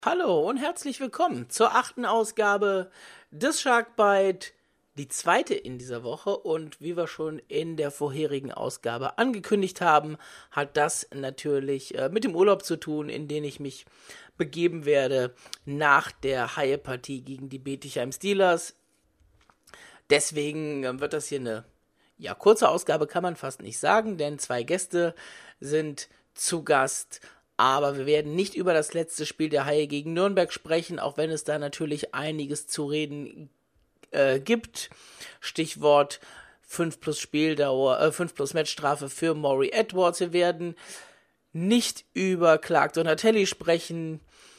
Hallo und herzlich willkommen zur 8. Ausgabe des Shark Bite, die zweite in dieser Woche. Und wie wir schon in der vorherigen Ausgabe angekündigt haben, hat das natürlich mit dem Urlaub zu tun, in den ich mich begeben werde nach der Haie-Partie gegen die Bietigheim Steelers. Deswegen wird das hier eine kurze Ausgabe, kann man fast nicht sagen, denn zwei Gäste sind zu Gast. Aber wir werden nicht über das letzte Spiel der Haie gegen Nürnberg sprechen, auch wenn es da natürlich einiges zu reden gibt. Stichwort 5 plus Spieldauer, 5 plus Matchstrafe für Maury Edwards. Wir werden nicht über Clark Donatelli sprechen.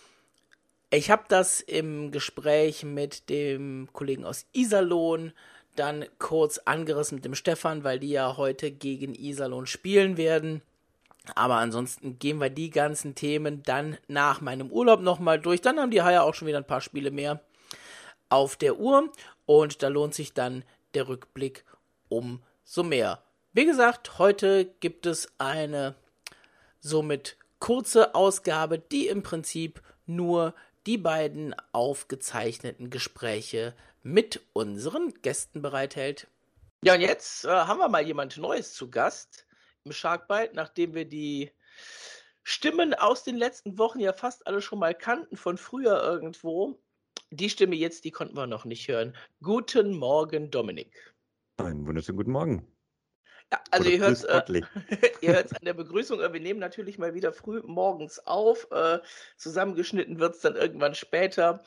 Ich habe das im Gespräch mit dem Kollegen aus Iserlohn dann kurz angerissen mit dem Stefan, weil die ja heute gegen Iserlohn spielen werden. Aber ansonsten gehen wir die ganzen Themen dann nach meinem Urlaub nochmal durch. Dann haben die Haie auch schon wieder ein paar Spiele mehr auf der Uhr. Und da lohnt sich dann der Rückblick umso mehr. Wie gesagt, heute gibt es eine somit kurze Ausgabe, die im Prinzip nur die beiden aufgezeichneten Gespräche mit unseren Gästen bereithält. Ja, und jetzt haben wir mal jemand Neues zu Gast im Sharkbite, nachdem wir die Stimmen aus den letzten Wochen ja fast alle schon mal kannten, von früher irgendwo. Die Stimme jetzt, die konnten wir noch nicht hören. Guten Morgen, Dominik. Einen wunderschönen guten Morgen. Ja, also Oder ihr hört Grüß es an der Begrüßung, wir nehmen natürlich mal wieder früh morgens auf. Zusammengeschnitten wird es dann irgendwann später.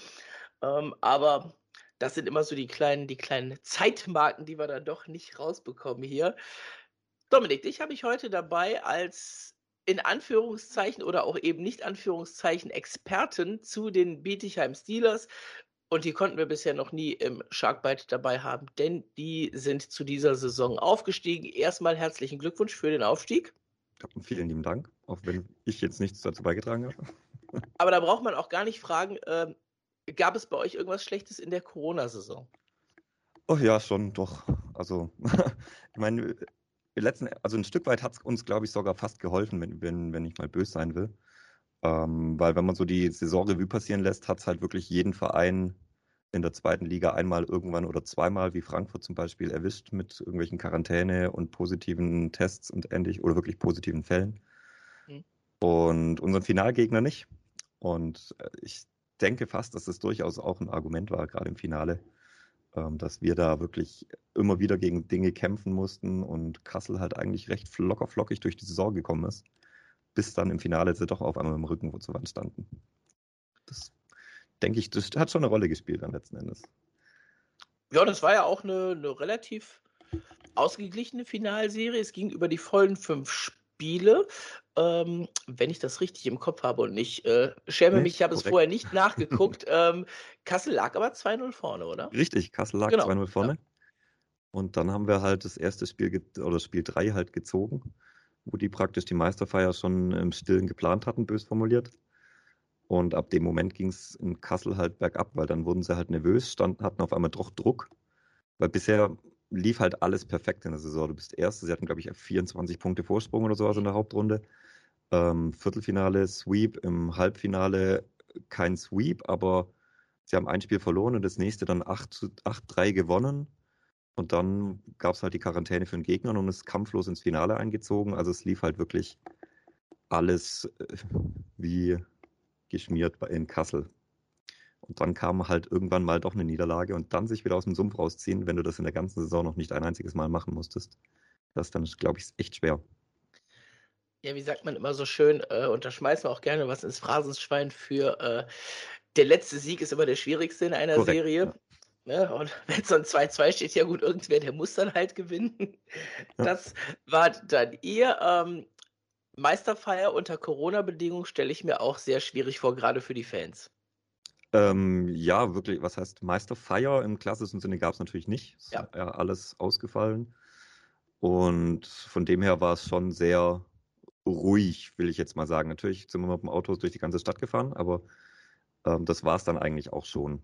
Aber das sind immer so die kleinen Zeitmarken, die wir dann doch nicht rausbekommen hier. Dominik, dich habe ich heute dabei als in Anführungszeichen oder auch eben nicht Anführungszeichen Experten zu den Bietigheim Steelers. Und die konnten wir bisher noch nie im Sharkbite dabei haben, denn die sind zu dieser Saison aufgestiegen. Erstmal herzlichen Glückwunsch für den Aufstieg. Vielen lieben Dank, auch wenn ich jetzt nichts dazu beigetragen habe. Aber da braucht man auch gar nicht fragen, gab es bei euch irgendwas Schlechtes in der Corona-Saison? Oh ja, schon, doch. Also, ich meine, also ein Stück weit hat es uns, glaube ich, sogar fast geholfen, wenn ich mal böse sein will. Weil wenn man so die Saisonrevue passieren lässt, hat es halt wirklich jeden Verein in der zweiten Liga einmal irgendwann oder zweimal, wie Frankfurt zum Beispiel, erwischt mit irgendwelchen Quarantäne und positiven Tests und ähnlich oder wirklich positiven Fällen. Hm. Und unseren Finalgegner nicht. Und ich denke fast, dass das durchaus auch ein Argument war, gerade im Finale, dass wir da wirklich immer wieder gegen Dinge kämpfen mussten und Kassel halt eigentlich recht locker flockig durch die Saison gekommen ist, bis dann im Finale sie doch auf einmal im Rücken zur Wand standen. Das denke ich, das hat schon eine Rolle gespielt dann letzten Endes. Ja, das war ja auch eine relativ ausgeglichene Finalserie. Es ging über die vollen 5 Spiele. Wenn ich das richtig im Kopf habe und ich schäme mich, ich habe es vorher nicht nachgeguckt. Kassel lag aber 2-0 vorne, oder? Richtig, Kassel lag Genau, 2-0 vorne. ja. Und dann haben wir halt das erste Spiel oder Spiel 3 halt gezogen, wo die praktisch die Meisterfeier schon im Stillen geplant hatten, bös formuliert. Und ab dem Moment ging es in Kassel halt bergab, weil dann wurden sie halt nervös, hatten auf einmal doch Druck. Weil bisher lief halt alles perfekt in der Saison. Du bist Erster, sie hatten, glaube ich, 24 Punkte Vorsprung oder sowas in der Hauptrunde. Viertelfinale Sweep, im Halbfinale kein Sweep, aber sie haben ein Spiel verloren und das nächste dann 8-3 gewonnen. Und dann gab es halt die Quarantäne für den Gegner und ist kampflos ins Finale eingezogen. Also es lief halt wirklich alles wie geschmiert in Kassel. Und dann kam halt irgendwann mal doch eine Niederlage und dann sich wieder aus dem Sumpf rausziehen, wenn du das in der ganzen Saison noch nicht ein einziges Mal machen musstest. Das ist dann, glaube ich, echt schwer. Ja, wie sagt man immer so schön, und da schmeißen wir auch gerne was ins Phrasenschwein für der letzte Sieg ist immer der schwierigste in einer Korrekt. Serie. Ja. Ne? Und wenn es so ein 2-2 steht, ja gut, irgendwer, der muss dann halt gewinnen. Ja. Das war dann ihr. Meisterfeier unter Corona-Bedingungen stelle ich mir auch sehr schwierig vor, gerade für die Fans. Ja, wirklich, was heißt Meisterfeier im klassischen Sinne gab es natürlich nicht. Es ist Ja. ja alles ausgefallen. Und von dem her war es schon sehr ruhig, will ich jetzt mal sagen. Natürlich sind wir mit dem Auto durch die ganze Stadt gefahren, aber das war es dann eigentlich auch schon.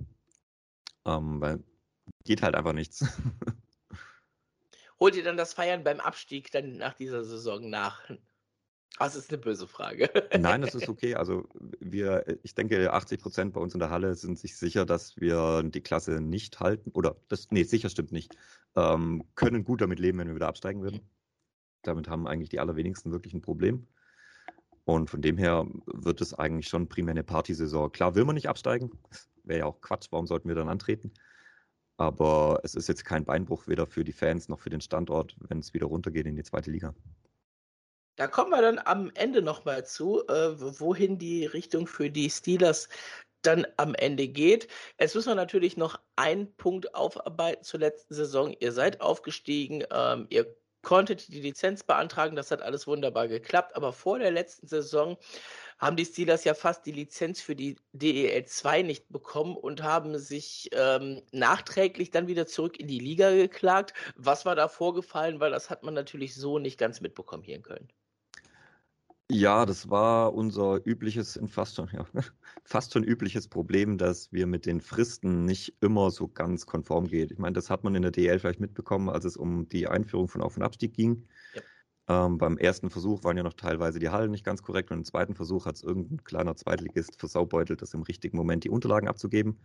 Weil geht halt einfach nichts. Holt ihr dann das Feiern beim Abstieg dann nach dieser Saison nach? Das ist eine böse Frage. Nein, das ist okay. Also ich denke, 80% bei uns in der Halle sind sich sicher, dass wir die Klasse nicht halten. Oder nee, sicher stimmt nicht. Können gut damit leben, wenn wir wieder absteigen würden. Damit haben eigentlich die allerwenigsten wirklich ein Problem. Und von dem her wird es eigentlich schon primär eine Partysaison. Klar will man nicht absteigen. Das wäre ja auch Quatsch. Warum sollten wir dann antreten? Aber es ist jetzt kein Beinbruch weder für die Fans noch für den Standort, wenn es wieder runtergeht in die zweite Liga. Da kommen wir dann am Ende nochmal zu, wohin die Richtung für die Steelers dann am Ende geht. Jetzt müssen wir natürlich noch einen Punkt aufarbeiten zur letzten Saison. Ihr seid aufgestiegen, ihr konntet die Lizenz beantragen, das hat alles wunderbar geklappt, aber vor der letzten Saison haben die Steelers ja fast die Lizenz für die DEL 2 nicht bekommen und haben sich nachträglich dann wieder zurück in die Liga geklagt. Was war da vorgefallen? Weil das hat man natürlich so nicht ganz mitbekommen hier in Köln. Ja, das war unser übliches, fast schon übliches Problem, dass wir mit den Fristen nicht immer so ganz konform gehen. Ich meine, das hat man in der DL vielleicht mitbekommen, als es um die Einführung von Auf- und Abstieg ging. Ja. Beim ersten Versuch waren ja noch teilweise die Hallen nicht ganz korrekt und im zweiten Versuch hat es irgendein kleiner Zweitligist versaubeutelt, das im richtigen Moment die Unterlagen abzugeben.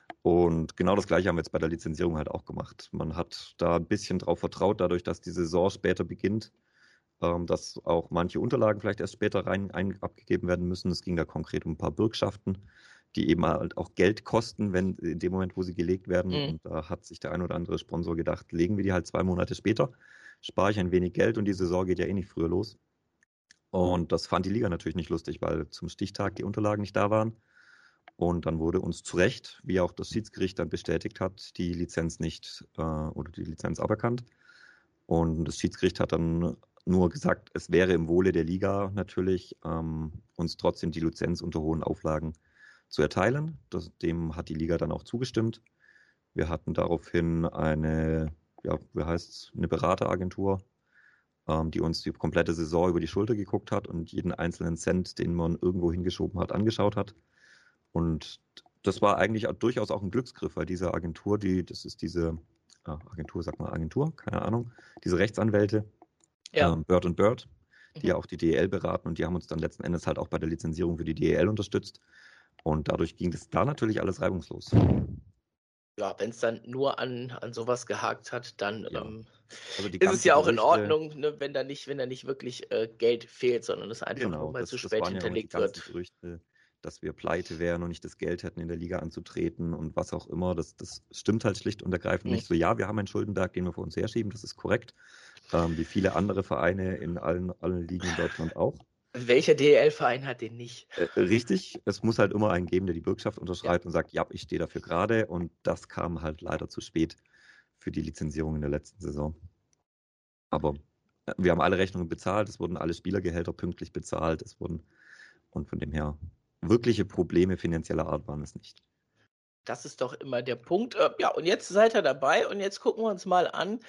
Und genau das Gleiche haben wir jetzt bei der Lizenzierung halt auch gemacht. Man hat da ein bisschen drauf vertraut, dadurch, dass die Saison später beginnt, dass auch manche Unterlagen vielleicht erst später abgegeben werden müssen. Es ging da konkret um ein paar Bürgschaften, die eben halt auch Geld kosten, wenn in dem Moment, wo sie gelegt werden. Und da hat sich der ein oder andere Sponsor gedacht, legen wir die halt 2 Monate später, spare ich ein wenig Geld und die Saison geht ja eh nicht früher los. Und das fand die Liga natürlich nicht lustig, weil zum Stichtag die Unterlagen nicht da waren. Und dann wurde uns zu Recht, wie auch das Schiedsgericht dann bestätigt hat, die Lizenz nicht oder die Lizenz aberkannt. Und das Schiedsgericht hat dann nur gesagt, es wäre im Wohle der Liga natürlich, uns trotzdem die Lizenz unter hohen Auflagen zu erteilen. Dem hat die Liga dann auch zugestimmt. Wir hatten daraufhin eine Berateragentur, die uns die komplette Saison über die Schulter geguckt hat und jeden einzelnen Cent, den man irgendwo hingeschoben hat, angeschaut hat. Und das war eigentlich durchaus auch ein Glücksgriff, weil diese Agentur, das ist diese Agentur, keine Ahnung, diese Rechtsanwälte, Ja. Bird & Bird, die ja auch die DEL beraten und die haben uns dann letzten Endes halt auch bei der Lizenzierung für die DEL unterstützt. Und dadurch ging das da natürlich alles reibungslos. Ja, wenn es dann nur an sowas gehakt hat, dann Ja. Also die ist es ganzen ja auch in Gerüchte, Ordnung, ne, wenn da nicht wirklich Geld fehlt, sondern es einfach nur genau, mal zu das spät waren ja immer die hinterlegt ganzen wird. Gerüchte, dass wir pleite wären und nicht das Geld hätten, in der Liga anzutreten und was auch immer. Das stimmt halt schlicht und ergreifend nicht. So, ja, wir haben einen Schuldenberg, den wir vor uns herschieben, das ist korrekt. Wie viele andere Vereine in allen Ligen in Deutschland auch. Welcher DEL-Verein hat den nicht? Richtig, es muss halt immer einen geben, der die Bürgschaft Ja. unterschreibt und sagt, ja, ich stehe dafür gerade. Und das kam halt leider zu spät für die Lizenzierung in der letzten Saison. Aber wir haben alle Rechnungen bezahlt, es wurden alle Spielergehälter pünktlich bezahlt, und von dem her wirkliche Probleme finanzieller Art waren es nicht. Das ist doch immer der Punkt. Ja, und jetzt seid ihr dabei und jetzt gucken wir uns mal an,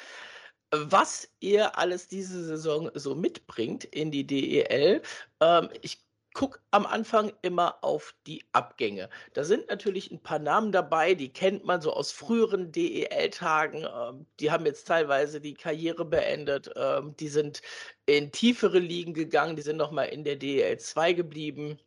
was ihr alles diese Saison so mitbringt in die DEL. Ich gucke am Anfang immer auf die Abgänge. Da sind natürlich ein paar Namen dabei, die kennt man so aus früheren DEL-Tagen. Die haben jetzt teilweise die Karriere beendet. Die sind in tiefere Ligen gegangen, die sind nochmal in der DEL 2 geblieben.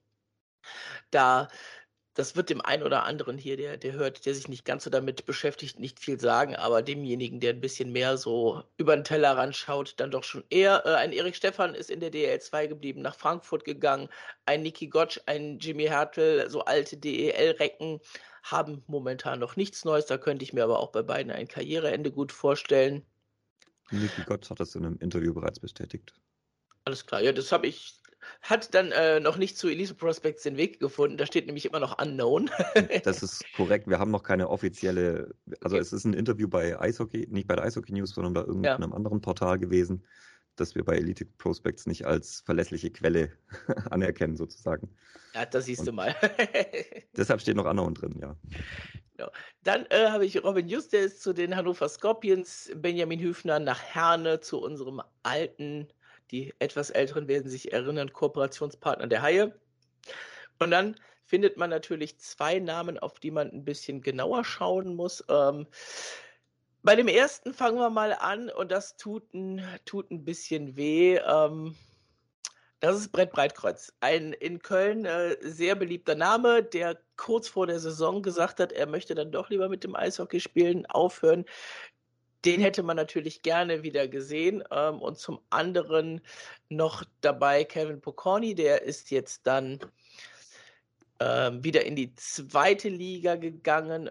Das wird dem einen oder anderen hier, der hört, der sich nicht ganz so damit beschäftigt, nicht viel sagen, aber demjenigen, der ein bisschen mehr so über den Tellerrand schaut, dann doch schon eher. Ein Erik Stephan ist in der DEL 2 geblieben, nach Frankfurt gegangen. Ein Niki Gottsch, ein Jimmy Hertel, so alte DEL-Recken haben momentan noch nichts Neues. Da könnte ich mir aber auch bei beiden ein Karriereende gut vorstellen. Niki Gottsch hat das in einem Interview bereits bestätigt. Alles klar, ja, hat dann noch nicht zu Elite Prospects den Weg gefunden. Da steht nämlich immer noch Unknown. Das ist korrekt. Wir haben noch keine offizielle, also Okay. es ist ein Interview bei Eishockey, nicht bei der Eishockey News, sondern bei irgendeinem Ja. anderen Portal gewesen, das wir bei Elite Prospects nicht als verlässliche Quelle anerkennen, sozusagen. Ja, da siehst du Und mal. deshalb steht noch Unknown drin, ja. Genau. Dann habe ich Robin Just, der ist zu den Hannover Scorpions, Benjamin Hüfner nach Herne zu unserem alten, die etwas älteren werden sich erinnern, Kooperationspartner der Haie. Und dann findet man natürlich zwei Namen, auf die man ein bisschen genauer schauen muss. Bei dem ersten fangen wir mal an und das tut ein bisschen weh. Das ist Brett Breitkreuz. Ein in Köln sehr beliebter Name, der kurz vor der Saison gesagt hat, er möchte dann doch lieber mit dem Eishockey spielen, aufhören. Den hätte man natürlich gerne wieder gesehen. Und zum anderen noch dabei Kevin Pokorny, der ist jetzt dann wieder in die zweite Liga gegangen.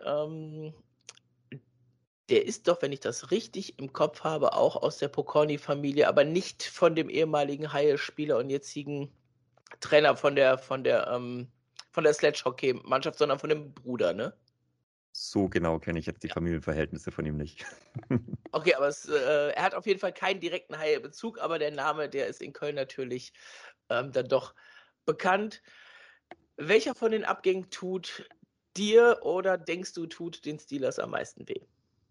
Der ist doch, wenn ich das richtig im Kopf habe, auch aus der Pokorny-Familie, aber nicht von dem ehemaligen Haie-Spieler und jetzigen Trainer von der Sledgehockey-Mannschaft, sondern von dem Bruder, ne? So genau kenne ich jetzt die Ja. Familienverhältnisse von ihm nicht. Okay, aber er hat auf jeden Fall keinen direkten Haie-Bezug, aber der Name, der ist in Köln natürlich dann doch bekannt. Welcher von den Abgängen tut dir oder denkst du, tut den Steelers am meisten weh?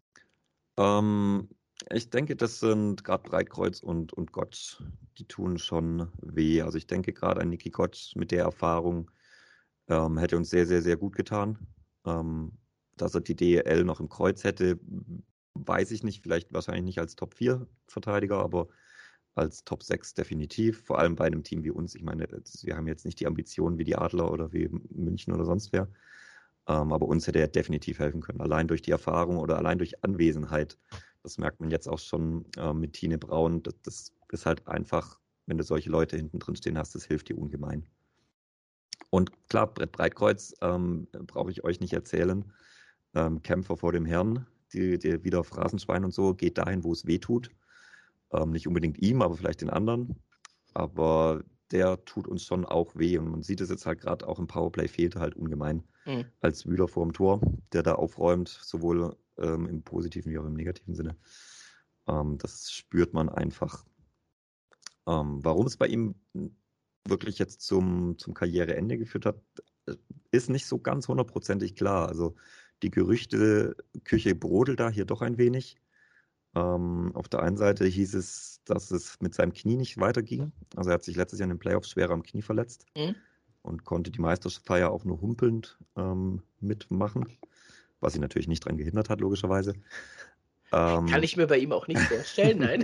Ich denke, das sind gerade Breitkreuz und Gottsch, die tun schon weh. Also ich denke gerade an Niki Gottsch mit der Erfahrung hätte uns sehr, sehr, sehr gut getan. Dass er die DEL noch im Kreuz hätte, weiß ich nicht. Vielleicht wahrscheinlich nicht als Top-4-Verteidiger, aber als Top 6 definitiv. Vor allem bei einem Team wie uns. Ich meine, wir haben jetzt nicht die Ambitionen wie die Adler oder wie München oder sonst wer. Aber uns hätte er definitiv helfen können. Allein durch die Erfahrung oder allein durch Anwesenheit. Das merkt man jetzt auch schon mit Tine Braun. Das ist halt einfach, wenn du solche Leute hinten drin stehen hast, das hilft dir ungemein. Und klar, Brett Breitkreuz brauche ich euch nicht erzählen. Kämpfer vor dem Herrn, die wieder Phrasenschwein und so, geht dahin, wo es weh tut. Nicht unbedingt ihm, aber vielleicht den anderen. Aber der tut uns schon auch weh. Und man sieht es jetzt halt gerade auch im Powerplay, fehlt halt ungemein als Wühler vor dem Tor, der da aufräumt, sowohl im positiven wie auch im negativen Sinne. Das spürt man einfach. Warum es bei ihm wirklich jetzt zum Karriereende geführt hat, ist nicht so ganz hundertprozentig klar. Also die Gerüchteküche brodelt da hier doch ein wenig. Auf der einen Seite hieß es, dass es mit seinem Knie nicht weiterging. Also er hat sich letztes Jahr in den Playoffs schwerer am Knie verletzt und konnte die Meisterfeier auch nur humpelnd mitmachen, was ihn natürlich nicht daran gehindert hat, logischerweise. Kann ich mir bei ihm auch nicht vorstellen, nein.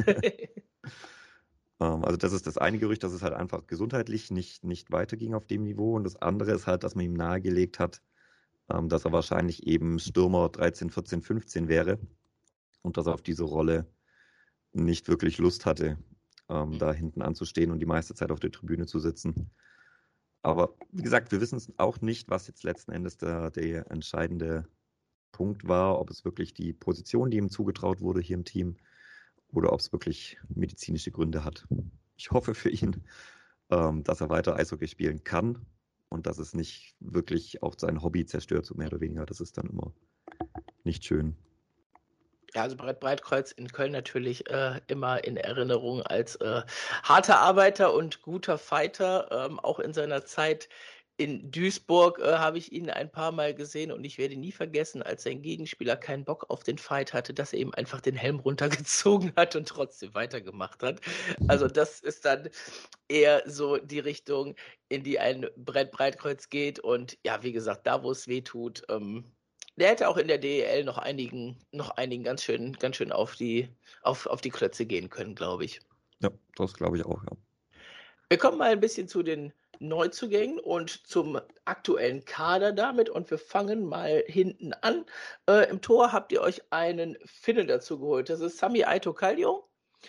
Also das ist das eine Gerücht, dass es halt einfach gesundheitlich nicht weiterging auf dem Niveau. Und das andere ist halt, dass man ihm nahegelegt hat, dass er wahrscheinlich eben Stürmer 13, 14, 15 wäre und dass er auf diese Rolle nicht wirklich Lust hatte, da hinten anzustehen und die meiste Zeit auf der Tribüne zu sitzen. Aber wie gesagt, wir wissen es auch nicht, was jetzt letzten Endes der entscheidende Punkt war, ob es wirklich die Position, die ihm zugetraut wurde hier im Team, oder ob es wirklich medizinische Gründe hat. Ich hoffe für ihn, dass er weiter Eishockey spielen kann und dass es nicht wirklich auch sein Hobby zerstört, so mehr oder weniger. Das ist dann immer nicht schön. Ja, also Brett Breitkreuz in Köln natürlich immer in Erinnerung als harter Arbeiter und guter Fighter. Auch in seiner Zeit in Duisburg habe ich ihn ein paar Mal gesehen und ich werde nie vergessen, als sein Gegenspieler keinen Bock auf den Fight hatte, dass er ihm einfach den Helm runtergezogen hat und trotzdem weitergemacht hat. Also das ist dann eher so die Richtung, in die ein Brett Breitkreuz geht. Und ja, wie gesagt, da wo es weh tut, der hätte auch in der DEL noch einigen ganz schön auf die Klötze gehen können, glaube ich. Ja, das glaube ich auch, ja. Wir kommen mal ein bisschen zu den Neuzugängen und zum aktuellen Kader damit und wir fangen mal hinten an. Im Tor habt ihr euch einen Finne dazu geholt. Das ist Sami Aito Kallio.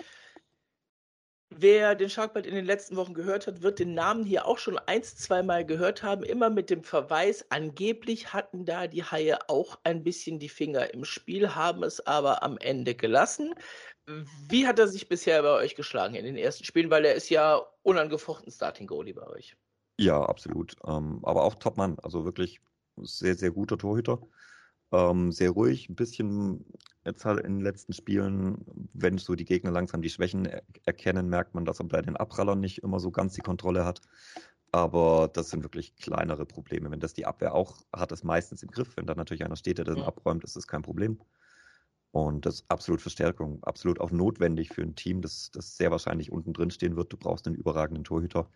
Wer den Sharkbite in den letzten Wochen gehört hat, wird den Namen hier auch schon 1-2 Mal gehört haben, immer mit dem Verweis, angeblich hatten da die Haie auch ein bisschen die Finger im Spiel, haben es aber am Ende gelassen. Wie hat er sich bisher bei euch geschlagen in den ersten Spielen? Weil er ist ja unangefochten Starting Goalie bei euch. Ja, absolut. Aber auch Top-Mann, also wirklich sehr, sehr guter Torhüter. Sehr ruhig, ein bisschen jetzt halt in den letzten Spielen, wenn so die Gegner langsam die Schwächen erkennen, merkt man, dass er bei den Abprallern nicht immer so ganz die Kontrolle hat. Aber das sind wirklich kleinere Probleme. Wenn das die Abwehr auch hat, ist meistens im Griff. Wenn da natürlich einer steht, der das abräumt, ist das kein Problem. Und das ist absolut Verstärkung, absolut auch notwendig für ein Team, das sehr wahrscheinlich unten drin stehen wird. Du brauchst einen überragenden Torhüter,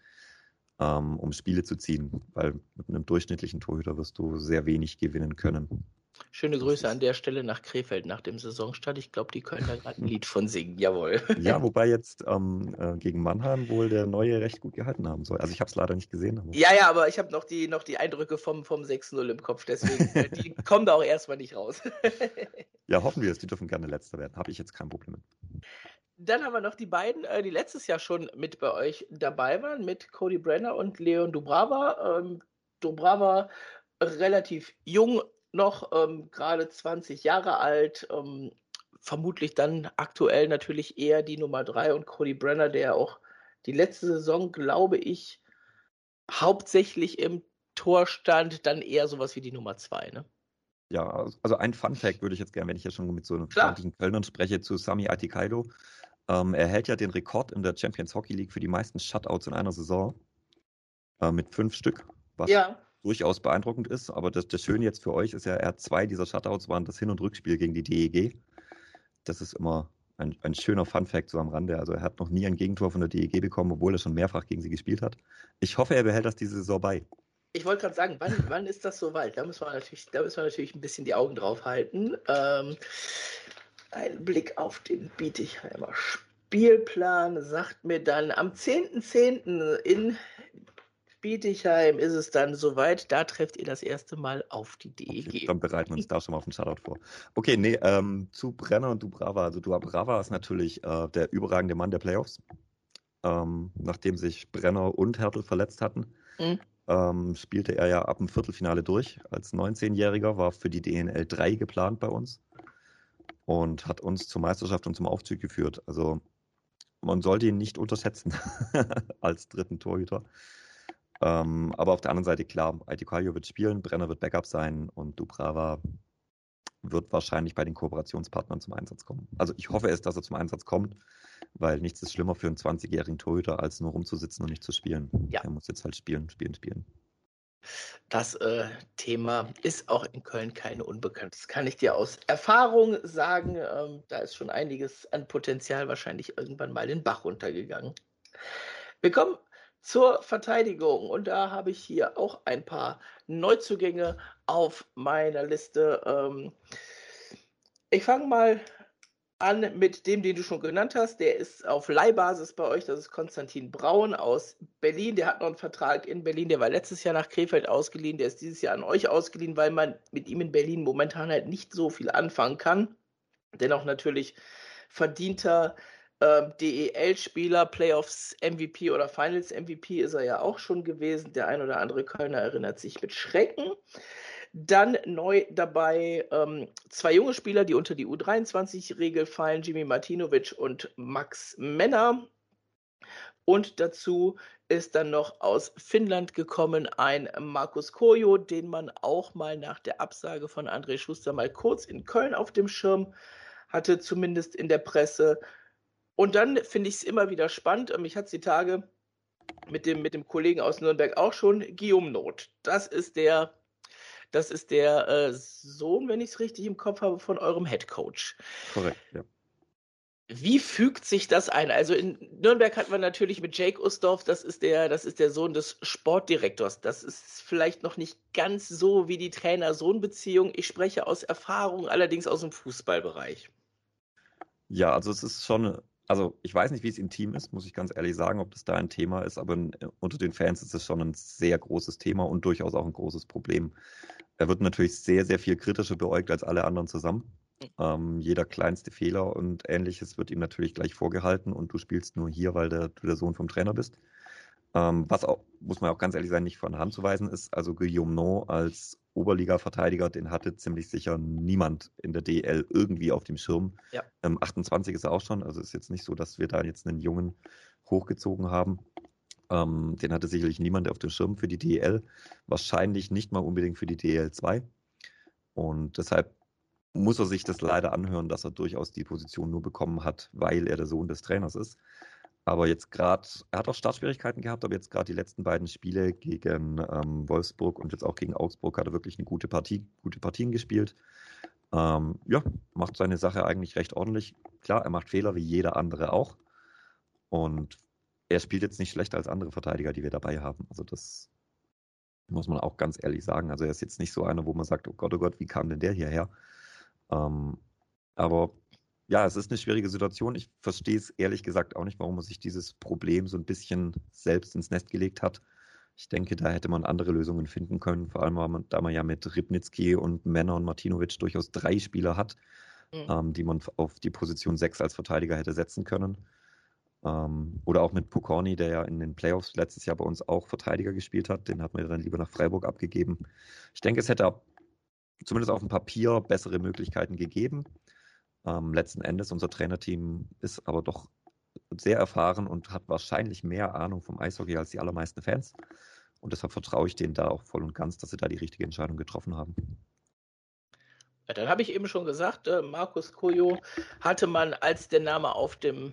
um Spiele zu ziehen, weil mit einem durchschnittlichen Torhüter wirst du sehr wenig gewinnen können. Schöne Das Grüße an ist, der Stelle nach Krefeld nach dem Saisonstart. Ich glaube, die können da gerade ein Lied von singen. Jawohl. ja, wobei jetzt gegen Mannheim wohl der Neue recht gut gehalten haben soll. Also ich habe es leider nicht gesehen, aber Ja, aber ich habe noch die Eindrücke vom 6:0 im Kopf, deswegen, die kommen da auch erstmal nicht raus. ja, hoffen wir es. Die dürfen gerne Letzter werden. Habe ich jetzt kein Problem mit. Dann haben wir noch die beiden, die letztes Jahr schon mit bei euch dabei waren, mit Cody Brenner und Leon Dubrava. Dubrava relativ jung noch, gerade 20 Jahre alt, vermutlich dann aktuell natürlich eher die Nummer 3 und Cody Brenner, der auch die letzte Saison, glaube ich, hauptsächlich im Tor stand, dann eher sowas wie die Nummer 2, ne? Ja, also ein Fun-Fact würde ich jetzt gerne, wenn ich jetzt schon mit so Klar. freundlichen Kölnern spreche, zu Sami Atikaido. Er hält ja den Rekord in der Champions Hockey League für die meisten Shutouts in einer Saison mit 5 Stück, was Ja. durchaus beeindruckend ist. Aber das Schöne jetzt für euch ist ja, er hat 2 dieser Shutouts waren das Hin- und Rückspiel gegen die DEG. Das ist immer ein schöner Fun-Fact so am Rande. Also er hat noch nie ein Gegentor von der DEG bekommen, obwohl er schon mehrfach gegen sie gespielt hat. Ich hoffe, er behält das diese Saison bei. Ich wollte gerade sagen, wann ist das soweit? Da müssen wir natürlich ein bisschen die Augen drauf halten. Ein Blick auf den Bietigheimer Spielplan sagt mir dann, am 10.10. in Bietigheim ist es dann soweit. Da trefft ihr das erste Mal auf die Okay, DEG. dann bereiten wir uns da schon mal auf den Shoutout vor. Okay, nee, zu Brenner und Dubrava. Also Dubrava ist natürlich der überragende Mann der Playoffs. Nachdem sich Brenner und Hertel verletzt hatten, spielte er ja ab dem Viertelfinale durch. Als 19-Jähriger war für die DNL 3 geplant bei uns und hat uns zur Meisterschaft und zum Aufstieg geführt. Also man sollte ihn nicht unterschätzen als dritten Torhüter. Aber auf der anderen Seite, klar, Aitikaio wird spielen, Brenner wird Backup sein und Dubrava wird wahrscheinlich bei den Kooperationspartnern zum Einsatz kommen. Also ich hoffe es, dass er zum Einsatz kommt, weil nichts ist schlimmer für einen 20-jährigen Torhüter, als nur rumzusitzen und nicht zu spielen. Ja. Er muss jetzt halt spielen. Das Thema ist auch in Köln keine Unbekannt. Das kann ich dir aus Erfahrung sagen. Da ist schon einiges an Potenzial wahrscheinlich irgendwann mal den Bach runtergegangen. Wir kommen zur Verteidigung und da habe ich hier auch ein paar Neuzugänge auf meiner Liste. Ich fange mal an mit dem, den du schon genannt hast. Der ist auf Leihbasis bei euch. Das ist Konstantin Braun aus Berlin. Der hat noch einen Vertrag in Berlin. Der war letztes Jahr nach Krefeld ausgeliehen. Der ist dieses Jahr an euch ausgeliehen, weil man mit ihm in Berlin momentan halt nicht so viel anfangen kann. Dennoch natürlich verdienter DEL-Spieler, Playoffs MVP oder Finals MVP ist er ja auch schon gewesen. Der ein oder andere Kölner erinnert sich mit Schrecken. Dann neu dabei 2 junge Spieler, die unter die U23-Regel fallen, Jimmy Martinovic und Max Menner. Und dazu ist dann noch aus Finnland gekommen ein Markus Kojo, den man auch mal nach der Absage von André Schuster mal kurz in Köln auf dem Schirm hatte, zumindest in der Presse. Und dann finde ich es immer wieder spannend. Mich hat es die Tage mit dem Kollegen aus Nürnberg auch schon, Guillaume Not. Das ist der Sohn, wenn ich es richtig im Kopf habe, von eurem Headcoach. Korrekt, ja. Wie fügt sich das ein? Also in Nürnberg hat man natürlich mit Jake Ustorf, das ist der Sohn des Sportdirektors. Das ist vielleicht noch nicht ganz so wie die Trainer-Sohn-Beziehung. Ich spreche aus Erfahrung, allerdings aus dem Fußballbereich. Ja, also es ist schon, also ich weiß nicht, wie es im Team ist, muss ich ganz ehrlich sagen, ob das da ein Thema ist, aber unter den Fans ist es schon ein sehr großes Thema und durchaus auch ein großes Problem. Er wird natürlich sehr, sehr viel kritischer beäugt als alle anderen zusammen. Jeder kleinste Fehler und Ähnliches wird ihm natürlich gleich vorgehalten und du spielst nur hier, weil du der Sohn vom Trainer bist. Was auch, muss man auch ganz ehrlich sein, nicht von der Hand zu weisen ist. Also Guillaume No als Oberliga-Verteidiger, den hatte ziemlich sicher niemand in der DL irgendwie auf dem Schirm. Ja. 28 ist er auch schon, also ist jetzt nicht so, dass wir da jetzt einen Jungen hochgezogen haben. Den hatte sicherlich niemand auf dem Schirm für die DL. Wahrscheinlich nicht mal unbedingt für die DL 2. Und deshalb muss er sich das leider anhören, dass er durchaus die Position nur bekommen hat, weil er der Sohn des Trainers ist. Aber jetzt gerade, er hat auch Startschwierigkeiten gehabt, aber jetzt gerade die letzten beiden Spiele gegen Wolfsburg und jetzt auch gegen Augsburg hat er wirklich eine gute Partien gespielt. Ja, macht seine Sache eigentlich recht ordentlich. Klar, er macht Fehler wie jeder andere auch. Und er spielt jetzt nicht schlechter als andere Verteidiger, die wir dabei haben. Also das muss man auch ganz ehrlich sagen. Also er ist jetzt nicht so einer, wo man sagt, oh Gott, wie kam denn der hierher? Aber ja, es ist eine schwierige Situation. Ich verstehe es ehrlich gesagt auch nicht, warum man sich dieses Problem so ein bisschen selbst ins Nest gelegt hat. Ich denke, da hätte man andere Lösungen finden können, vor allem da man ja mit Ribnicki und Männer und Martinovic durchaus 3 Spieler hat, die man auf die Position 6 als Verteidiger hätte setzen können. Oder auch mit Pokorny, der ja in den Playoffs letztes Jahr bei uns auch Verteidiger gespielt hat. Den hat man dann lieber nach Freiburg abgegeben. Ich denke, es hätte zumindest auf dem Papier bessere Möglichkeiten gegeben. Letzten Endes, unser Trainerteam ist aber doch sehr erfahren und hat wahrscheinlich mehr Ahnung vom Eishockey als die allermeisten Fans. Und deshalb vertraue ich denen da auch voll und ganz, dass sie da die richtige Entscheidung getroffen haben. Ja, dann habe ich eben schon gesagt, Markus Coyo hatte man, als der Name auf dem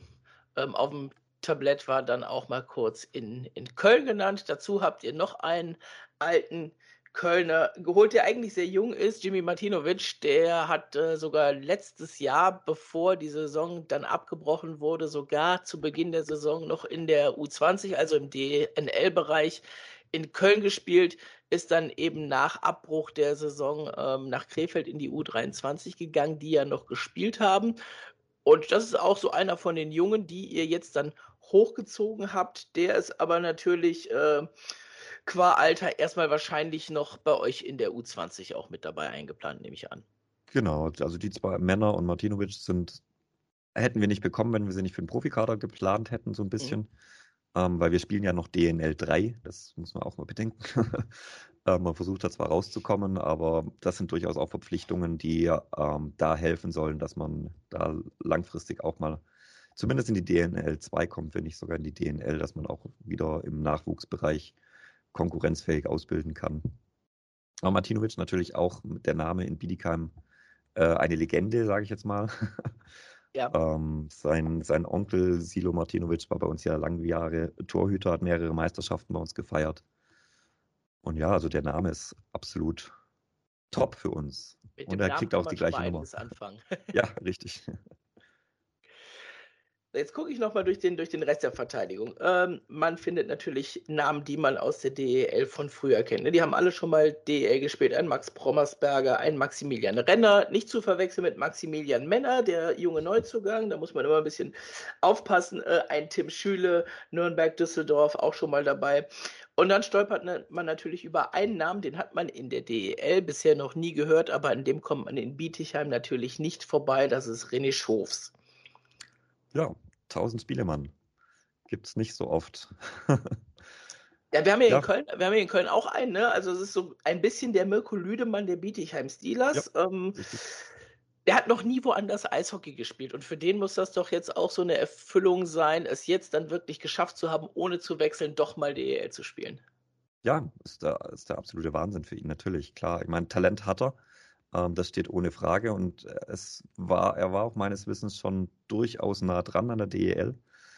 Tablett war, dann auch mal kurz in Köln genannt. Dazu habt ihr noch einen alten Kölner geholt, der eigentlich sehr jung ist, Jimmy Martinovic. Der hat sogar letztes Jahr, bevor die Saison dann abgebrochen wurde, sogar zu Beginn der Saison noch in der U20, also im DNL-Bereich, in Köln gespielt, ist dann eben nach Abbruch der Saison nach Krefeld in die U23 gegangen, die ja noch gespielt haben. Und das ist auch so einer von den Jungen, die ihr jetzt dann hochgezogen habt. Der ist aber natürlich qua Alter erstmal wahrscheinlich noch bei euch in der U20 auch mit dabei eingeplant, nehme ich an. Genau, also die 2 Männer und Martinovic hätten wir nicht bekommen, wenn wir sie nicht für den Profikader geplant hätten, so ein bisschen. Weil wir spielen ja noch DNL 3, das muss man auch mal bedenken. Man versucht da zwar rauszukommen, aber das sind durchaus auch Verpflichtungen, die da helfen sollen, dass man da langfristig auch mal zumindest in die DNL 2 kommt, wenn nicht sogar in die DNL, dass man auch wieder im Nachwuchsbereich konkurrenzfähig ausbilden kann. Aber Martinovic natürlich auch mit der Name in Bietigheim eine Legende, sage ich jetzt mal. Ja. Sein Onkel Silo Martinovic war bei uns ja lange Jahre Torhüter, hat mehrere Meisterschaften bei uns gefeiert. Und ja, also der Name ist absolut top für uns. Mit Und dem er Namen kriegt kann auch man die schon gleiche mal Nummer. einiges anfangen. Ja, richtig. Jetzt gucke ich nochmal durch den Rest der Verteidigung. Man findet natürlich Namen, die man aus der DEL von früher kennt. Ne? Die haben alle schon mal DEL gespielt. Ein Max Prommersberger, ein Maximilian Renner. Nicht zu verwechseln mit Maximilian Männer, der junge Neuzugang. Da muss man immer ein bisschen aufpassen. Ein Tim Schüle, Nürnberg, Düsseldorf, auch schon mal dabei. Und dann stolpert man natürlich über einen Namen, den hat man in der DEL bisher noch nie gehört, aber an dem kommt man in Bietigheim natürlich nicht vorbei. Das ist René Schofs. Ja, 1000 Spielemann. Gibt es nicht so oft. Ja, wir haben ja Ja, in Köln auch einen, ne? Also es ist so ein bisschen der Mirko Lüdemann der Bietigheim ja, Steelers. richtig. Der hat noch nie woanders Eishockey gespielt und für den muss das doch jetzt auch so eine Erfüllung sein, es jetzt dann wirklich geschafft zu haben, ohne zu wechseln, doch mal DEL zu spielen. Ja, ist der absolute Wahnsinn für ihn, natürlich. Klar, ich meine, Talent hat er. Das steht ohne Frage. Und er war auch meines Wissens schon durchaus nah dran an der DEL.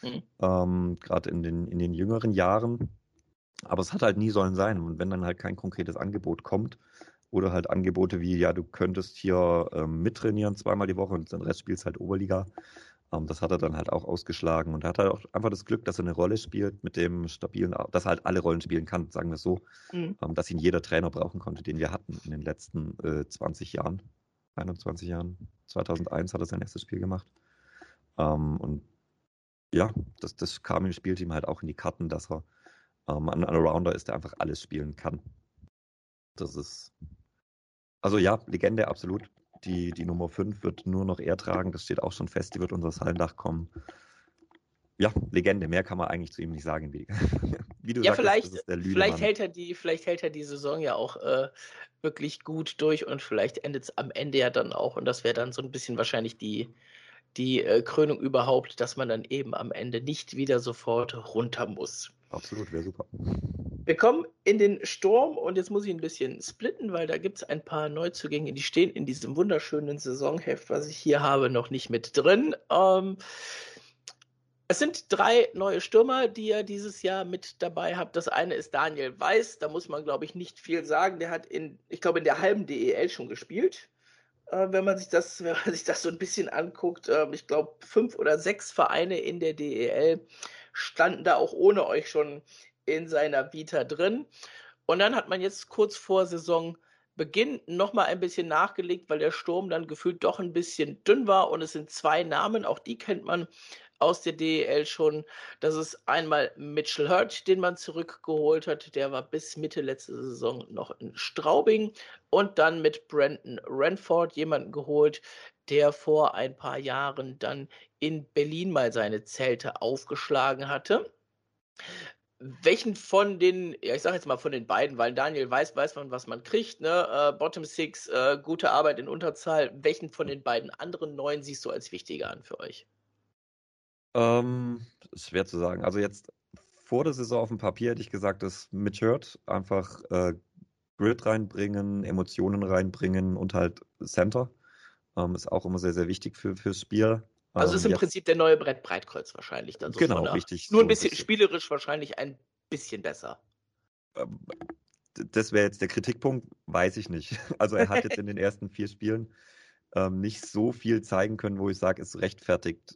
Gerade in den jüngeren Jahren. Aber es hat halt nie sollen sein. Und wenn dann halt kein konkretes Angebot kommt oder halt Angebote wie, ja, du könntest hier mittrainieren 2-mal die Woche und den Rest spielst halt Oberliga. Das hat er dann halt auch ausgeschlagen. Und er hat halt auch einfach das Glück, dass er eine Rolle spielt mit dem stabilen, dass er halt alle Rollen spielen kann, sagen wir es so. Dass ihn jeder Trainer brauchen konnte, den wir hatten in den letzten 20 Jahren, 21 Jahren. 2001 hat er sein erstes Spiel gemacht. Und ja, das kam im Spielteam halt auch in die Karten, dass er ein Allrounder ist, der einfach alles spielen kann. Das ist, also ja, Legende, absolut. Die Nummer 5 wird nur noch er tragen, das steht auch schon fest, die wird unter das Hallendach kommen. Ja, Legende, mehr kann man eigentlich zu ihm nicht sagen. Wie du Ja, sagtest, das ist der Lüdemann. vielleicht hält er die Saison ja auch wirklich gut durch und vielleicht endet es am Ende ja dann auch und das wäre dann so ein bisschen wahrscheinlich die Krönung überhaupt, dass man dann eben am Ende nicht wieder sofort runter muss. Absolut, wäre super. Wir kommen in den Sturm und jetzt muss ich ein bisschen splitten, weil da gibt es ein paar Neuzugänge, die stehen in diesem wunderschönen Saisonheft, was ich hier habe, noch nicht mit drin. Es sind 3 neue Stürmer, die ihr dieses Jahr mit dabei habt. Das eine ist Daniel Weiß, da muss man, glaube ich, nicht viel sagen. Der hat ich glaube, in der halben DEL schon gespielt. Wenn man sich das so ein bisschen anguckt, ich glaube, 5 oder 6 Vereine in der DEL standen da auch ohne euch schon in seiner Vita drin. Und dann hat man jetzt kurz vor Saisonbeginn nochmal ein bisschen nachgelegt, weil der Sturm dann gefühlt doch ein bisschen dünn war. Und es sind 2 Namen, auch die kennt man aus der DEL schon. Das ist einmal Mitchell Hurt, den man zurückgeholt hat. Der war bis Mitte letzte Saison noch in Straubing. Und dann mit Brandon Ranford jemanden geholt, der vor ein paar Jahren dann in Berlin mal seine Zelte aufgeschlagen hatte. Welchen von den, ja, ich sag jetzt mal von den beiden, weil Daniel weiß man, was man kriegt, ne? Bottom Six, gute Arbeit in Unterzahl. Welchen von den beiden anderen 9 siehst du als wichtiger an für euch? Schwer zu sagen. Also jetzt vor der Saison auf dem Papier hätte ich gesagt, dass Mitch Hurt einfach Grid reinbringen, Emotionen reinbringen und halt Center. Ist auch immer sehr, sehr wichtig fürs Spiel. Also ist im Jetzt, Prinzip der neue Brett Breitkreuz wahrscheinlich dann so genau, von der. richtig. Nur ein So bisschen spielerisch wahrscheinlich ein bisschen besser. Das wäre jetzt der Kritikpunkt, weiß ich nicht. Also er hat jetzt in den ersten 4 Spielen nicht so viel zeigen können, wo ich sage, es rechtfertigt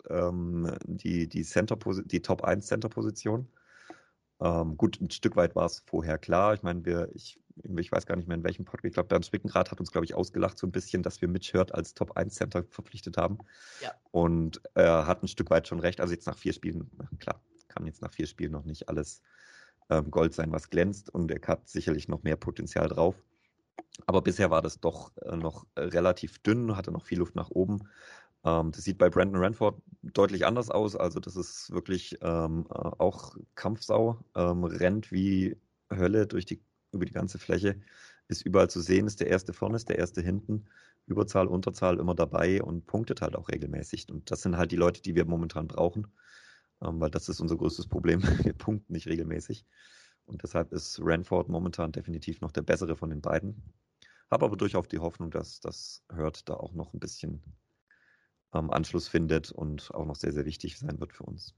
die Top 1 Center-Position. Gut, ein Stück weit war es vorher klar. Ich meine, ich weiß gar nicht mehr in welchem Podcast, ich glaube, Bernd Spickenrath hat uns, glaube ich, ausgelacht so ein bisschen, dass wir Mitch Hurt als Top 1 Center verpflichtet haben. Ja. Und er hat ein Stück weit schon recht. Also jetzt nach 4 Spielen, klar, kann jetzt nach 4 Spielen noch nicht alles Gold sein, was glänzt. Und er hat sicherlich noch mehr Potenzial drauf. Aber bisher war das doch noch relativ dünn, hatte noch viel Luft nach oben. Das sieht bei Brandon Ranford deutlich anders aus. Also das ist wirklich auch Kampfsau, rennt wie Hölle über die ganze Fläche, ist überall zu sehen, ist der Erste vorne, ist der Erste hinten, Überzahl, Unterzahl immer dabei und punktet halt auch regelmäßig. Und das sind halt die Leute, die wir momentan brauchen, weil das ist unser größtes Problem. Wir punkten nicht regelmäßig. Und deshalb ist Ranford momentan definitiv noch der bessere von den beiden. Habe aber durchaus die Hoffnung, dass das Hurt da auch noch ein bisschen Anschluss findet und auch noch sehr, sehr wichtig sein wird für uns.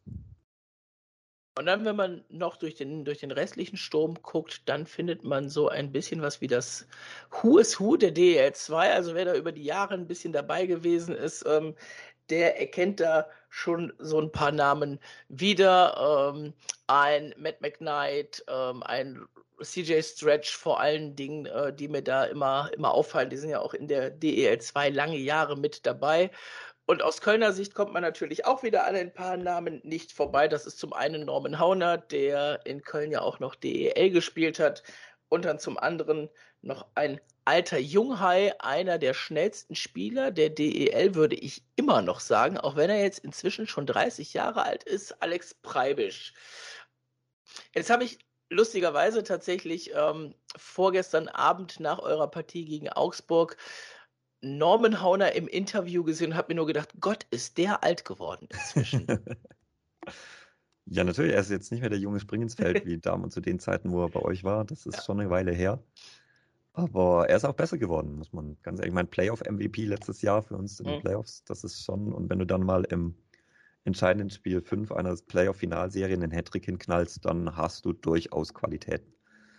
Und dann, wenn man noch durch den restlichen Sturm guckt, dann findet man so ein bisschen was wie das Who is Who der DEL 2. Also wer da über die Jahre ein bisschen dabei gewesen ist, der erkennt da schon so ein paar Namen wieder. Ein Matt McKnight, ein CJ Stretch vor allen Dingen, die mir da immer auffallen. Die sind ja auch in der DEL 2 lange Jahre mit dabei. Und aus Kölner Sicht kommt man natürlich auch wieder an ein paar Namen nicht vorbei. Das ist zum einen Norman Hauner, der in Köln ja auch noch DEL gespielt hat. Und dann zum anderen noch ein alter Junghai, einer der schnellsten Spieler der DEL, würde ich immer noch sagen, auch wenn er jetzt inzwischen schon 30 Jahre alt ist, Alex Preibisch. Jetzt habe ich lustigerweise tatsächlich vorgestern Abend nach eurer Partie gegen Augsburg Norman Hauner im Interview gesehen und habe mir nur gedacht, Gott, ist der alt geworden inzwischen. Ja, natürlich, er ist jetzt nicht mehr der junge Springensfeld wie damals zu den Zeiten, wo er bei euch war. Das ist schon eine Weile her. Aber er ist auch besser geworden, muss man ganz ehrlich. Ich meine, Playoff-MVP letztes Jahr für uns in den Playoffs, das ist schon. Und wenn du dann mal im entscheidenden Spiel 5 einer Playoff-Finalserie einen Hattrick hinknallst, dann hast du durchaus Qualität.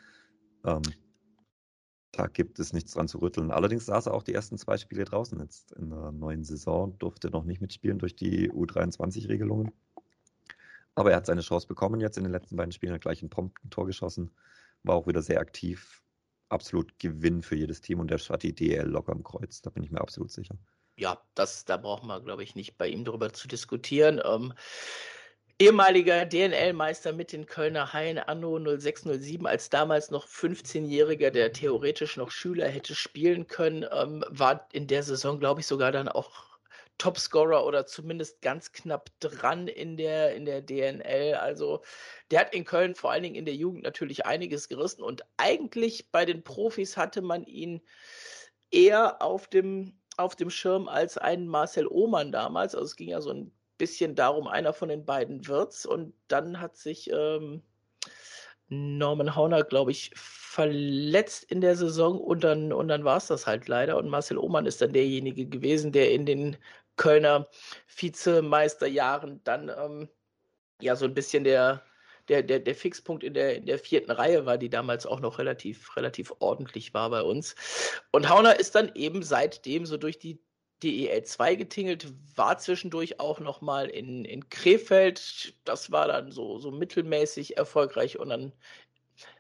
Da gibt es nichts dran zu rütteln. Allerdings saß er auch die ersten 2 Spiele draußen jetzt in der neuen Saison, durfte noch nicht mitspielen durch die U23-Regelungen. Aber er hat seine Chance bekommen jetzt in den letzten beiden Spielen, hat gleich ein Tor geschossen, war auch wieder sehr aktiv. Absolut Gewinn für jedes Team und der hat die DL locker im Kreuz, da bin ich mir absolut sicher. Ja, da brauchen wir, glaube ich, nicht bei ihm drüber zu diskutieren. Ehemaliger DNL-Meister mit den Kölner Haien anno 06/07, als damals noch 15-Jähriger, der theoretisch noch Schüler hätte spielen können, war in der Saison, glaube ich, sogar dann auch Topscorer oder zumindest ganz knapp dran in der DNL. Also der hat in Köln vor allen Dingen in der Jugend natürlich einiges gerissen und eigentlich bei den Profis hatte man ihn eher auf dem Schirm als einen Marcel Ohmann damals. Also es ging ja so ein bisschen darum, einer von den beiden wird's. Und dann hat sich Norman Hauner, glaube ich, verletzt in der Saison und dann war es das halt leider. Und Marcel Ohmann ist dann derjenige gewesen, der in den Kölner Vizemeisterjahren dann ja so ein bisschen der Fixpunkt in der 4. Reihe war, die damals auch noch relativ ordentlich war bei uns. Und Hauner ist dann eben seitdem so durch die DEL 2 getingelt, war zwischendurch auch noch mal in Krefeld. Das war dann so mittelmäßig erfolgreich und dann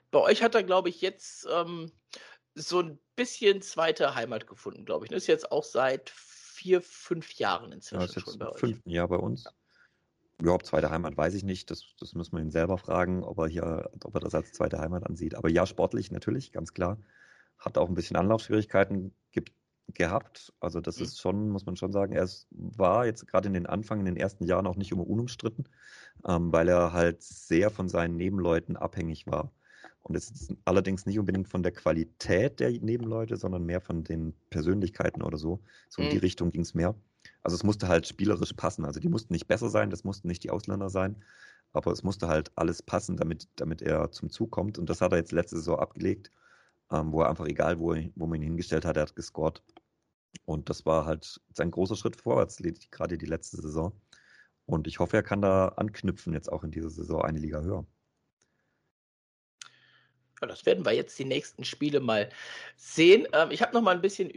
Bei euch hat er, glaube ich, jetzt so ein bisschen zweite Heimat gefunden, glaube ich. Das ist jetzt auch seit 4, 5 Jahren Ja, ist inzwischen jetzt schon bei im euch. 5. Jahr bei uns. Überhaupt zweite Heimat weiß ich nicht. Das müssen wir ihn selber fragen, ob er das als zweite Heimat ansieht. Aber ja, sportlich natürlich, ganz klar. Hat auch ein bisschen Anlaufschwierigkeiten gehabt. Also das Mhm. ist schon, muss man schon sagen, war jetzt gerade in den ersten Jahren auch nicht immer unumstritten, weil er halt sehr von seinen Nebenleuten abhängig war. Und es ist allerdings nicht unbedingt von der Qualität der Nebenleute, sondern mehr von den Persönlichkeiten oder so. So in die Mhm. Richtung ging es mehr. Also es musste halt spielerisch passen. Also die mussten nicht besser sein, das mussten nicht die Ausländer sein, aber es musste halt alles passen, damit er zum Zug kommt. Und das hat er jetzt letzte Saison abgelegt, wo er einfach egal, wo man ihn hingestellt hat, er hat gescored. Und das war halt sein großer Schritt vorwärts, gerade die letzte Saison. Und ich hoffe, er kann da anknüpfen, jetzt auch in dieser Saison eine Liga höher. Ja, das werden wir jetzt die nächsten Spiele mal sehen. Ich habe noch mal ein bisschen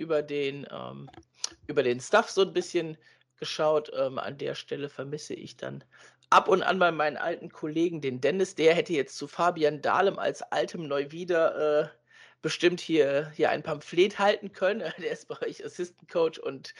über den Stuff so ein bisschen geschaut. An der Stelle vermisse ich dann ab und an mal meinen alten Kollegen, den Dennis. Der hätte jetzt zu Fabian Dahlem als altem Neuwieder bestimmt hier ein Pamphlet halten können. Der ist bei euch Assistant Coach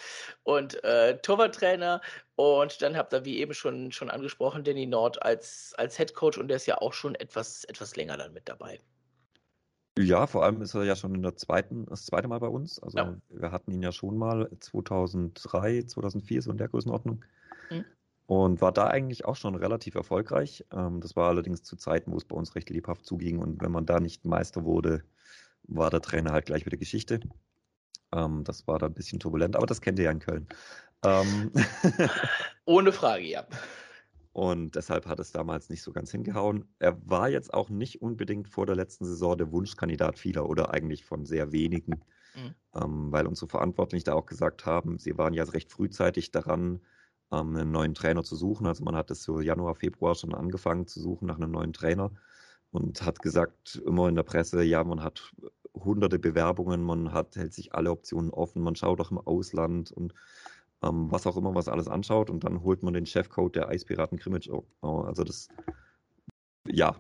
und Torwarttrainer. Und dann habt ihr, wie eben schon angesprochen, Danny Nord als Head Coach, und der ist ja auch schon etwas länger dann mit dabei. Ja, vor allem ist er ja schon das zweite Mal bei uns. Ja. Also wir hatten ihn ja schon mal 2003, 2004, so in der Größenordnung. Mhm. Und war da eigentlich auch schon relativ erfolgreich. Das war allerdings zu Zeiten, wo es bei uns recht lebhaft zuging. Und wenn man da nicht Meister wurde, war der Trainer halt gleich wieder Geschichte. Das war da ein bisschen turbulent, aber das kennt ihr ja in Köln. Ähm, Ohne Frage, ja. Und deshalb hat es damals nicht so ganz hingehauen. Er war jetzt auch nicht unbedingt vor der letzten Saison der Wunschkandidat vieler oder eigentlich von sehr wenigen, Mhm. weil unsere Verantwortlichen da auch gesagt haben, sie waren ja recht frühzeitig daran, einen neuen Trainer zu suchen. Also man hat es so Januar, Februar schon angefangen zu suchen nach einem neuen Trainer und hat gesagt, immer in der Presse, ja, man hat hunderte Bewerbungen, hält sich alle Optionen offen, man schaut auch im Ausland und was auch immer, was alles anschaut und dann holt man den Chefcoach der Eispiraten Krimitsch. Also das, ja,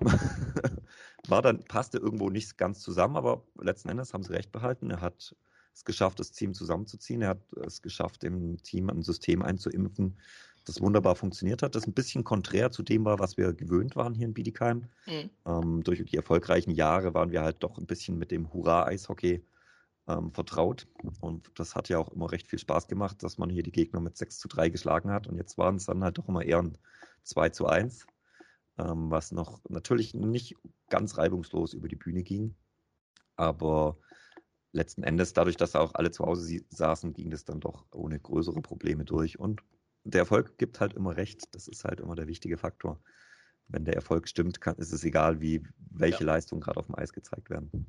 passte irgendwo nicht ganz zusammen, aber letzten Endes haben sie recht behalten. Er hat es geschafft, das Team zusammenzuziehen. Er hat es geschafft, dem Team ein System einzuimpfen, das wunderbar funktioniert hat. Das ein bisschen konträr zu dem war, was wir gewöhnt waren hier in Bietigheim. Mhm. Durch die erfolgreichen Jahre waren wir halt doch ein bisschen mit dem Hurra-Eishockey vertraut. Und das hat ja auch immer recht viel Spaß gemacht, dass man hier die Gegner mit 6:3 geschlagen hat. Und jetzt waren es dann halt doch immer eher ein 2:1, was noch natürlich nicht ganz reibungslos über die Bühne ging. Aber letzten Endes, dadurch, dass auch alle zu Hause saßen, ging das dann doch ohne größere Probleme durch. Und der Erfolg gibt halt immer recht. Das ist halt immer der wichtige Faktor. Wenn der Erfolg stimmt, ist es egal, welche Ja. Leistungen gerade auf dem Eis gezeigt werden.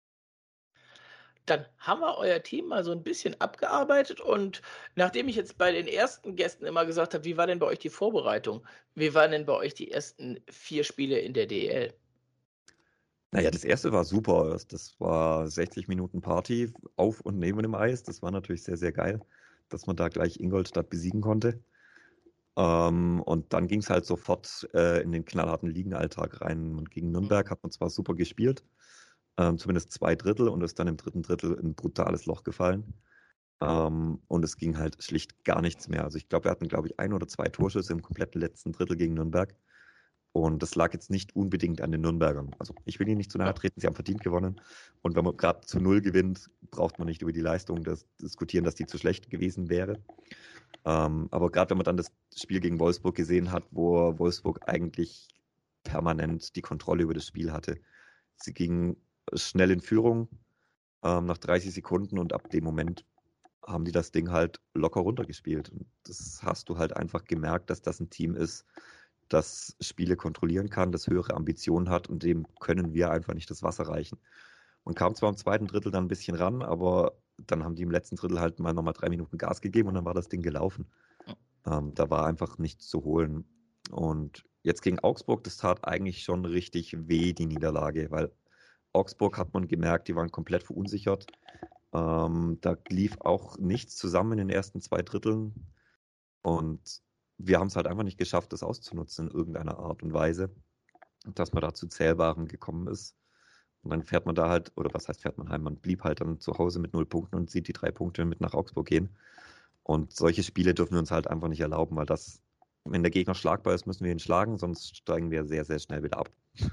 Dann haben wir euer Team mal so ein bisschen abgearbeitet, und nachdem ich jetzt bei den ersten Gästen immer gesagt habe: „Wie war denn bei euch die Vorbereitung?“ Wie waren denn bei euch die ersten 4 Spiele in der DEL? Naja, das erste war super. Das war 60 Minuten Party auf und neben dem Eis. Das war natürlich sehr, sehr geil, dass man da gleich Ingolstadt besiegen konnte. Und dann ging es halt sofort in den knallharten Ligenalltag rein. Und gegen Mhm. Nürnberg hat man zwar super gespielt, zumindest 2 Drittel, und ist dann im dritten Drittel in ein brutales Loch gefallen. Und es ging halt schlicht gar nichts mehr. Also ich glaube, wir hatten, glaube ich, 1 oder 2 Torschüsse im kompletten letzten Drittel gegen Nürnberg. Und das lag jetzt nicht unbedingt an den Nürnbergern. Also ich will ihnen nicht zu nahe Ja. treten, sie haben verdient gewonnen. Und wenn man gerade zu 0 gewinnt, braucht man nicht über die Leistung diskutieren, dass die zu schlecht gewesen wäre. Aber gerade wenn man dann das Spiel gegen Wolfsburg gesehen hat, wo Wolfsburg eigentlich permanent die Kontrolle über das Spiel hatte. Sie gingen schnell in Führung nach 30 Sekunden und ab dem Moment haben die das Ding halt locker runtergespielt. Und das hast du halt einfach gemerkt, dass das ein Team ist, das Spiele kontrollieren kann, das höhere Ambitionen hat, und dem können wir einfach nicht das Wasser reichen. Man kam zwar im zweiten Drittel dann ein bisschen ran, aber dann haben die im letzten Drittel halt mal nochmal 3 Minuten Gas gegeben und dann war das Ding gelaufen. Da war einfach nichts zu holen. Und jetzt gegen Augsburg, das tat eigentlich schon richtig weh, die Niederlage, weil Augsburg hat man gemerkt, die waren komplett verunsichert. Da lief auch nichts zusammen in den ersten 2 Dritteln. Und wir haben es halt einfach nicht geschafft, das auszunutzen in irgendeiner Art und Weise, dass man da zu Zählbarem gekommen ist. Und dann fährt man da halt, oder was heißt fährt man heim? Man blieb halt dann zu Hause mit 0 Punkten und sieht die 3 Punkte mit nach Augsburg gehen. Und solche Spiele dürfen wir uns halt einfach nicht erlauben, weil wenn der Gegner schlagbar ist, müssen wir ihn schlagen, sonst steigen wir sehr, sehr schnell wieder ab.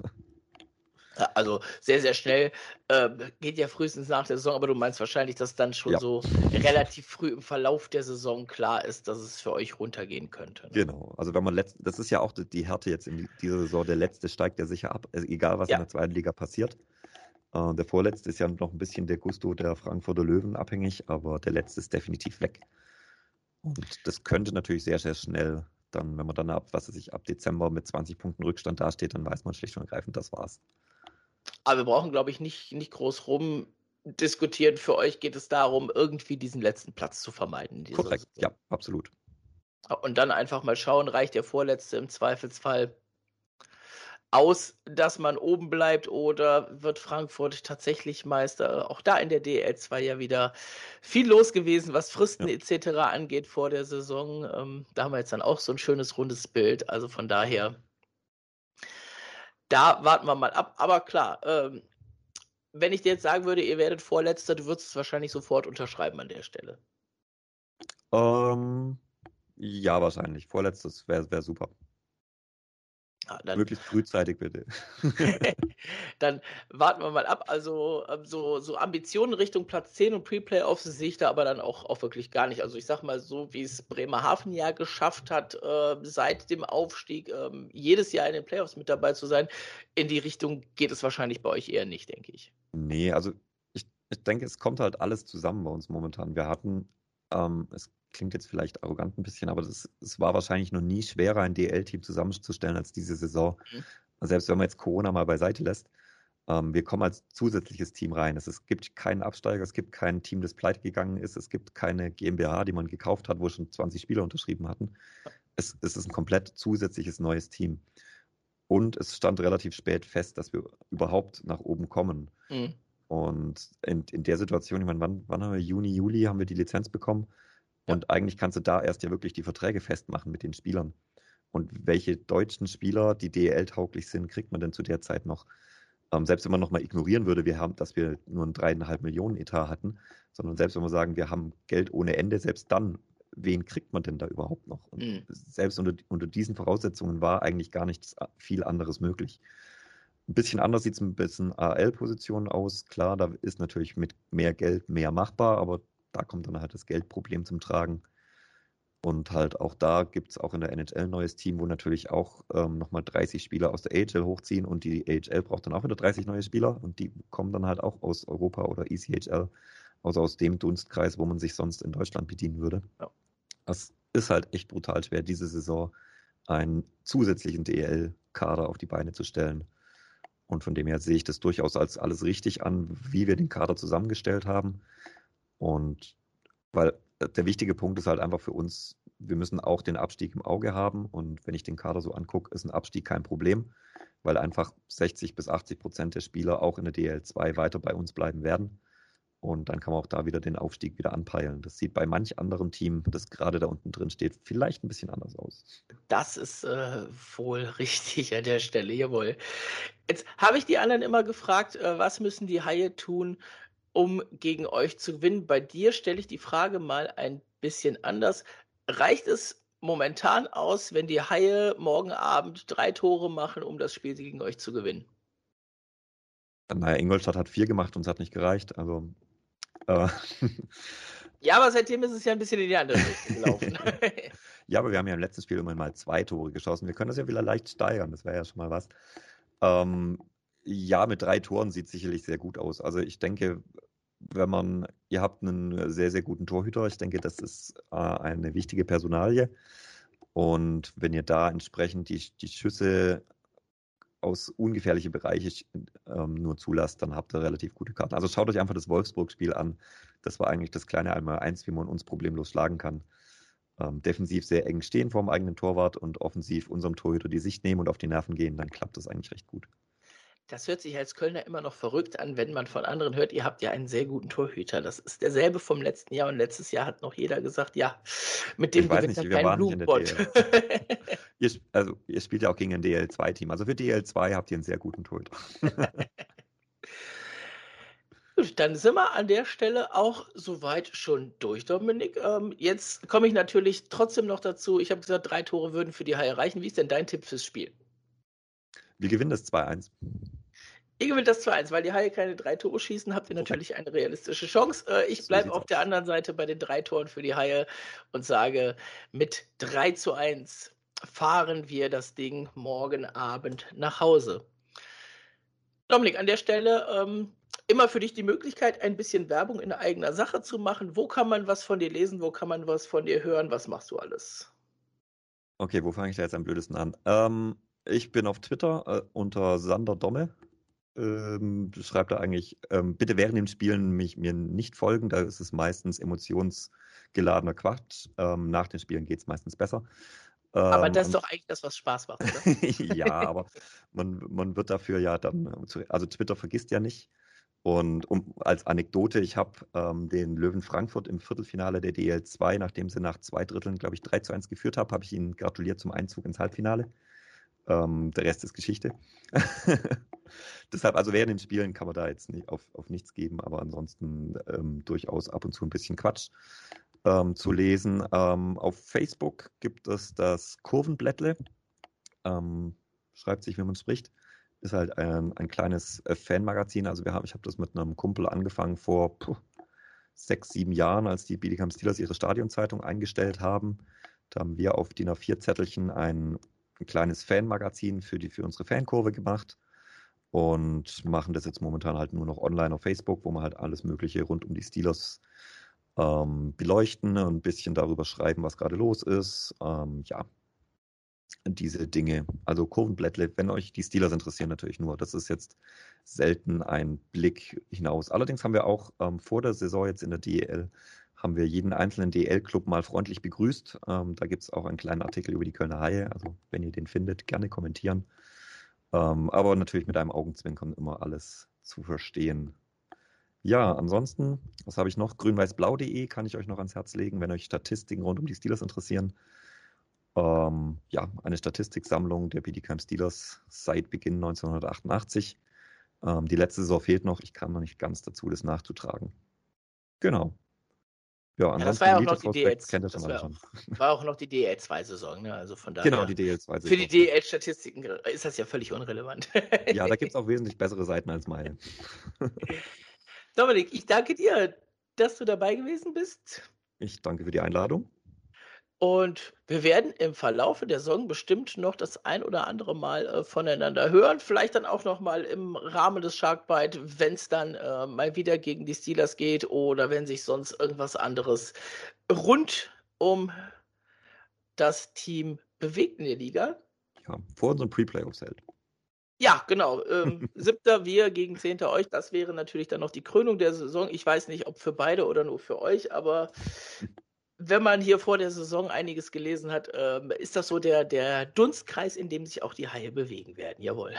Also sehr, sehr schnell geht ja frühestens nach der Saison, aber du meinst wahrscheinlich, dass dann schon so relativ früh im Verlauf der Saison klar ist, dass es für euch runtergehen könnte. Ne? Genau, also wenn man das ist ja auch die Härte jetzt in dieser Saison, der Letzte steigt ja sicher ab, egal was in der zweiten Liga passiert. Der Vorletzte ist ja noch ein bisschen der Gusto der Frankfurter Löwen abhängig, aber der Letzte ist definitiv weg. Und das könnte natürlich sehr, sehr schnell dann, wenn man dann ab Dezember mit 20 Punkten Rückstand dasteht, dann weiß man schlicht und ergreifend, das war's. Aber wir brauchen, glaube ich, nicht groß rumdiskutieren. Für euch geht es darum, irgendwie diesen letzten Platz zu vermeiden. Korrekt, ja, absolut. Und dann einfach mal schauen, reicht der Vorletzte im Zweifelsfall aus, dass man oben bleibt, oder wird Frankfurt tatsächlich Meister? Auch da in der DL2 ja wieder viel los gewesen, was Fristen etc. angeht vor der Saison. Da haben wir jetzt dann auch so ein schönes rundes Bild. Also von daher, da warten wir mal ab. Aber klar, wenn ich dir jetzt sagen würde, ihr werdet Vorletzter, du würdest es wahrscheinlich sofort unterschreiben an der Stelle. Ja, wahrscheinlich. Vorletztes wäre super. Möglichst frühzeitig, bitte. Dann warten wir mal ab. Also so Ambitionen Richtung Platz 10 und Pre-Playoffs sehe ich da aber dann auch wirklich gar nicht. Also ich sag mal so, wie es Bremerhaven ja geschafft hat, seit dem Aufstieg jedes Jahr in den Playoffs mit dabei zu sein, in die Richtung geht es wahrscheinlich bei euch eher nicht, denke ich. Nee, also ich denke, es kommt halt alles zusammen bei uns momentan. Wir hatten, es klingt jetzt vielleicht arrogant ein bisschen, aber es war wahrscheinlich noch nie schwerer, ein DL-Team zusammenzustellen als diese Saison. Selbst wenn man jetzt Corona mal beiseite lässt, wir kommen als zusätzliches Team rein. Es gibt keinen Absteiger, es gibt kein Team, das pleite gegangen ist, es gibt keine GmbH, die man gekauft hat, wo schon 20 Spieler unterschrieben hatten. Es ist ein komplett zusätzliches neues Team. Und es stand relativ spät fest, dass wir überhaupt nach oben kommen. Und in der Situation, ich meine, wann haben wir Juni, Juli haben wir die Lizenz bekommen? Und eigentlich kannst du da erst ja wirklich die Verträge festmachen mit den Spielern. Und welche deutschen Spieler, die DEL-tauglich sind, kriegt man denn zu der Zeit noch? Selbst wenn man nochmal ignorieren würde, dass wir nur einen 3,5 Millionen Etat hatten, sondern selbst wenn wir sagen, wir haben Geld ohne Ende, selbst dann, wen kriegt man denn da überhaupt noch? Und selbst unter diesen Voraussetzungen war eigentlich gar nichts viel anderes möglich. Ein bisschen anders sieht es ein bisschen AL-Positionen aus. Klar, da ist natürlich mit mehr Geld mehr machbar, aber da kommt dann halt das Geldproblem zum Tragen. Und halt auch da gibt es auch in der NHL ein neues Team, wo natürlich auch nochmal 30 Spieler aus der AHL hochziehen, und die AHL braucht dann auch wieder 30 neue Spieler, und die kommen dann halt auch aus Europa oder ECHL, also aus dem Dunstkreis, wo man sich sonst in Deutschland bedienen würde. Ja. Das ist halt echt brutal schwer, diese Saison einen zusätzlichen DEL-Kader auf die Beine zu stellen. Und von dem her sehe ich das durchaus als alles richtig an, wie wir den Kader zusammengestellt haben. Und weil der wichtige Punkt ist halt einfach für uns, wir müssen auch den Abstieg im Auge haben. Und wenn ich den Kader so angucke, ist ein Abstieg kein Problem, weil einfach 60-80% der Spieler auch in der DL2 weiter bei uns bleiben werden. Und dann kann man auch da wieder den Aufstieg wieder anpeilen. Das sieht bei manch anderem Team, das gerade da unten drin steht, vielleicht ein bisschen anders aus. Das ist wohl richtig an der Stelle, jawohl. Jetzt habe ich die anderen immer gefragt, was müssen die Haie tun, um gegen euch zu gewinnen? Bei dir stelle ich die Frage mal ein bisschen anders. Reicht es momentan aus, wenn die Haie morgen Abend 3 Tore machen, um das Spiel gegen euch zu gewinnen? Naja, Ingolstadt hat 4 gemacht und es hat nicht gereicht. Also ja, aber seitdem ist es ja ein bisschen in die andere Richtung gelaufen. Ja, aber wir haben ja im letzten Spiel immerhin mal 2 Tore geschossen. Wir können das ja wieder leicht steigern. Das wäre ja schon mal was. Ja, mit 3 Toren sieht es sicherlich sehr gut aus. Also ich denke, ihr habt einen sehr, sehr guten Torhüter. Ich denke, das ist eine wichtige Personalie. Und wenn ihr da entsprechend die Schüsse aus ungefährliche Bereiche nur zulasst, dann habt ihr relativ gute Karten. Also schaut euch einfach das Wolfsburg-Spiel an. Das war eigentlich das kleine 1x1, wie man uns problemlos schlagen kann. Defensiv sehr eng stehen vor dem eigenen Torwart und offensiv unserem Torhüter die Sicht nehmen und auf die Nerven gehen, dann klappt das eigentlich recht gut. Das hört sich als Kölner immer noch verrückt an, wenn man von anderen hört, ihr habt ja einen sehr guten Torhüter. Das ist derselbe vom letzten Jahr, und letztes Jahr hat noch jeder gesagt, ja, mit dem gewinnt er keinen Blumenpott. Ihr spielt ja auch gegen ein DL2-Team. Also für DL2 habt ihr einen sehr guten Torhüter. Gut, dann sind wir an der Stelle auch soweit schon durch, Dominik. Jetzt komme ich natürlich trotzdem noch dazu. Ich habe gesagt, 3 Tore würden für die Haie reichen. Wie ist denn dein Tipp fürs Spiel? Wir gewinnen das 2-1. Ihr gewinnt das 2-1, weil die Haie keine 3 Tore schießen, habt ihr natürlich eine realistische Chance. Ich So bleibe sieht's auf aus. der anderen Seite bei den 3 Toren für die Haie und sage, mit 3-1 fahren wir das Ding morgen Abend nach Hause. Dominik, an der Stelle immer für dich die Möglichkeit, ein bisschen Werbung in eigener Sache zu machen. Wo kann man was von dir lesen? Wo kann man was von dir hören? Was machst du alles? Okay, wo fange ich da jetzt am blödesten an? Ich bin auf Twitter unter Sander Domme. Schreibt da eigentlich, bitte während dem Spielen mir nicht folgen, da ist es meistens emotionsgeladener Quatsch. Nach den Spielen geht es meistens besser. Aber das ist doch eigentlich das, was Spaß macht, oder? Ja, aber man wird dafür ja dann, also Twitter vergisst ja nicht. Und als Anekdote, ich habe den Löwen Frankfurt im Viertelfinale der DL2, nachdem sie nach 2 Dritteln, glaube ich, 3-1 geführt haben, habe ich ihnen gratuliert zum Einzug ins Halbfinale. Der Rest ist Geschichte. Deshalb, also während den Spielen kann man da jetzt nicht auf nichts geben, aber ansonsten durchaus ab und zu ein bisschen Quatsch zu lesen. Auf Facebook gibt es das Kurvenblättle. Schreibt sich, wie man spricht. Ist halt ein kleines Fanmagazin. Also ich habe das mit einem Kumpel angefangen vor 6, 7 Jahren, als die Bietigheim Steelers ihre Stadionzeitung eingestellt haben. Da haben wir auf DIN A4-Zettelchen ein kleines Fanmagazin für unsere Fankurve gemacht und machen das jetzt momentan halt nur noch online auf Facebook, wo man halt alles Mögliche rund um die Steelers beleuchten und ein bisschen darüber schreiben, was gerade los ist. Ja, diese Dinge. Also Kurvenblättle, wenn euch die Steelers interessieren, natürlich nur. Das ist jetzt selten ein Blick hinaus. Allerdings haben wir auch vor der Saison jetzt in der DEL, haben wir jeden einzelnen DEL-Club mal freundlich begrüßt. Da gibt es auch einen kleinen Artikel über die Kölner Haie. Also wenn ihr den findet, gerne kommentieren. Aber natürlich mit einem Augenzwinkern immer alles zu verstehen. Ja, ansonsten, was habe ich noch? grünweißblau.de kann ich euch noch ans Herz legen, wenn euch Statistiken rund um die Steelers interessieren. Ja, eine Statistiksammlung der Bietigheim Steelers seit Beginn 1988. Die letzte Saison fehlt noch. Ich kam noch nicht ganz dazu, das nachzutragen. Genau. Ja, Ja, das ansonsten war ja auch Elite noch die DL, Prospects kennt ihr schon das alle schon. war auch noch die DL2-Saison, ne? Also von Genau, daher, die für die DL2-Saison. DL-Statistiken ist das ja völlig unrelevant. Ja, da gibt es auch wesentlich bessere Seiten als meine. Dominik, ich danke dir, dass du dabei gewesen bist. Ich danke für die Einladung. Und wir werden im Verlaufe der Saison bestimmt noch das ein oder andere Mal voneinander hören. Vielleicht dann auch noch mal im Rahmen des Sharkbite, wenn es dann mal wieder gegen die Steelers geht oder wenn sich sonst irgendwas anderes rund um das Team bewegt in der Liga. Ja, vor unseren Pre-Playoffs halt. Ja, genau. 7. wir gegen 10. euch. Das wäre natürlich dann noch die Krönung der Saison. Ich weiß nicht, ob für beide oder nur für euch, aber wenn man hier vor der Saison einiges gelesen hat, ist das so der Dunstkreis, in dem sich auch die Haie bewegen werden. Jawohl.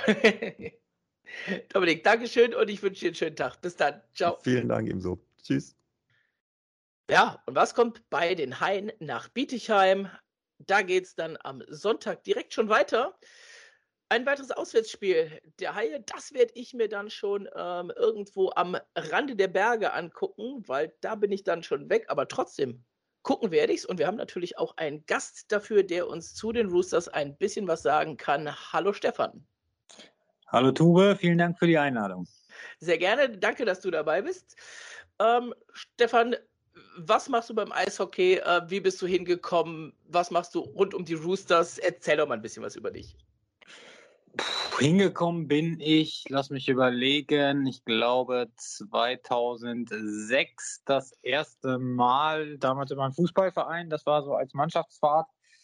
Dominik, Dankeschön und ich wünsche dir einen schönen Tag. Bis dann. Ciao. Vielen Dank ebenso. Tschüss. Ja, und was kommt bei den Haien nach Bietigheim? Da geht es dann am Sonntag direkt schon weiter. Ein weiteres Auswärtsspiel der Haie, das werde ich mir dann schon irgendwo am Rande der Berge angucken, weil da bin ich dann schon weg, aber trotzdem gucken werde ich es. Und wir haben natürlich auch einen Gast dafür, der uns zu den Roosters ein bisschen was sagen kann. Hallo Stefan. Hallo Tube, vielen Dank für die Einladung. Sehr gerne, danke, dass du dabei bist. Stefan, was machst du beim Eishockey? Wie bist du hingekommen? Was machst du rund um die Roosters? Erzähl doch mal ein bisschen was über dich. Hingekommen bin ich, lass mich überlegen, ich glaube 2006 das erste Mal, damals in meinem Fußballverein, das war so als Mannschaftsfahrt,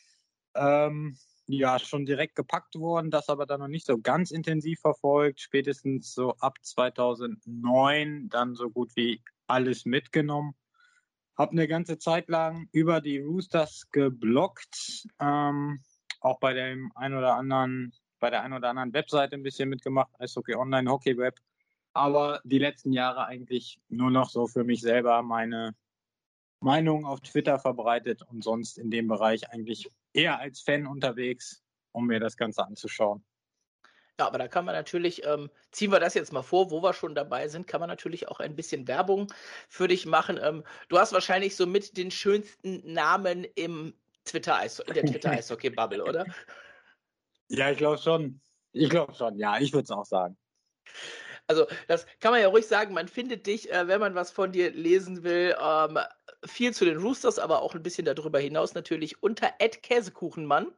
ja, schon direkt gepackt worden, das aber dann noch nicht so ganz intensiv verfolgt, spätestens so ab 2009 dann so gut wie alles mitgenommen. Habe eine ganze Zeit lang über die Roosters gebloggt, auch bei dem ein oder anderen Webseite ein bisschen mitgemacht, Eishockey Online, Hockey Web. Aber die letzten Jahre eigentlich nur noch so für mich selber meine Meinung auf Twitter verbreitet und sonst in dem Bereich eigentlich eher als Fan unterwegs, um mir das Ganze anzuschauen. Ja, aber da kann man natürlich, ziehen wir das jetzt mal vor, wo wir schon dabei sind, kann man natürlich auch ein bisschen Werbung für dich machen. Du hast wahrscheinlich so mit den schönsten Namen in der Twitter-Eishockey-Bubble, oder? Ja, ich glaube schon. Ich glaube schon, ja, ich würde es auch sagen. Also, das kann man ja ruhig sagen, man findet dich, wenn man was von dir lesen will, viel zu den Roosters, aber auch ein bisschen darüber hinaus natürlich unter @Käsekuchenmann.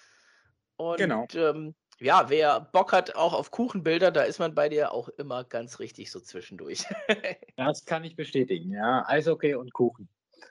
Und Genau. ja, wer Bock hat auch auf Kuchenbilder, da ist man bei dir auch immer ganz richtig so zwischendurch. Das kann ich bestätigen, ja. Eishockey und Kuchen.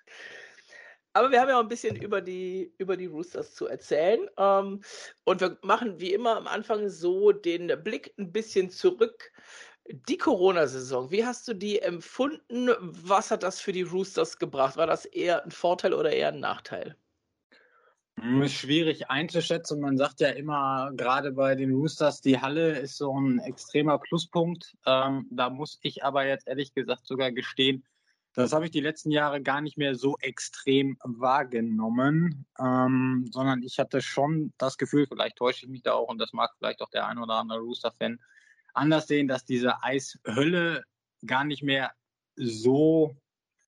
Aber wir haben ja auch ein bisschen über die Roosters zu erzählen. Und wir machen wie immer am Anfang so den Blick ein bisschen zurück. Die Corona-Saison, wie hast du die empfunden? Was hat das für die Roosters gebracht? War das eher ein Vorteil oder eher ein Nachteil? Ist schwierig einzuschätzen. Man sagt ja immer, gerade bei den Roosters, die Halle ist so ein extremer Pluspunkt. Da muss ich aber jetzt ehrlich gesagt sogar gestehen, das habe ich die letzten Jahre gar nicht mehr so extrem wahrgenommen, sondern ich hatte schon das Gefühl, vielleicht täusche ich mich da auch und das mag vielleicht auch der ein oder andere Rooster-Fan anders sehen, dass diese Eishölle gar nicht mehr so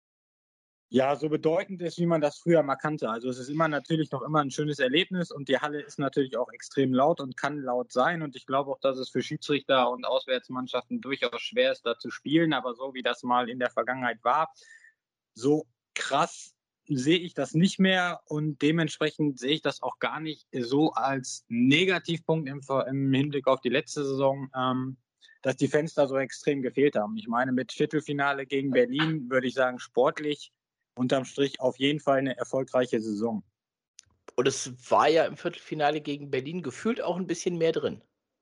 so bedeutend ist, wie man das früher mal kannte. Also es ist immer natürlich noch immer ein schönes Erlebnis und die Halle ist natürlich auch extrem laut und kann laut sein. Und ich glaube auch, dass es für Schiedsrichter und Auswärtsmannschaften durchaus schwer ist, da zu spielen. Aber so wie das mal in der Vergangenheit war, so krass sehe ich das nicht mehr und dementsprechend sehe ich das auch gar nicht so als Negativpunkt im Hinblick auf die letzte Saison, dass die Fans da so extrem gefehlt haben. Ich meine, mit Viertelfinale gegen Berlin würde ich sagen, sportlich unterm Strich auf jeden Fall eine erfolgreiche Saison. Und es war ja im Viertelfinale gegen Berlin gefühlt auch ein bisschen mehr drin.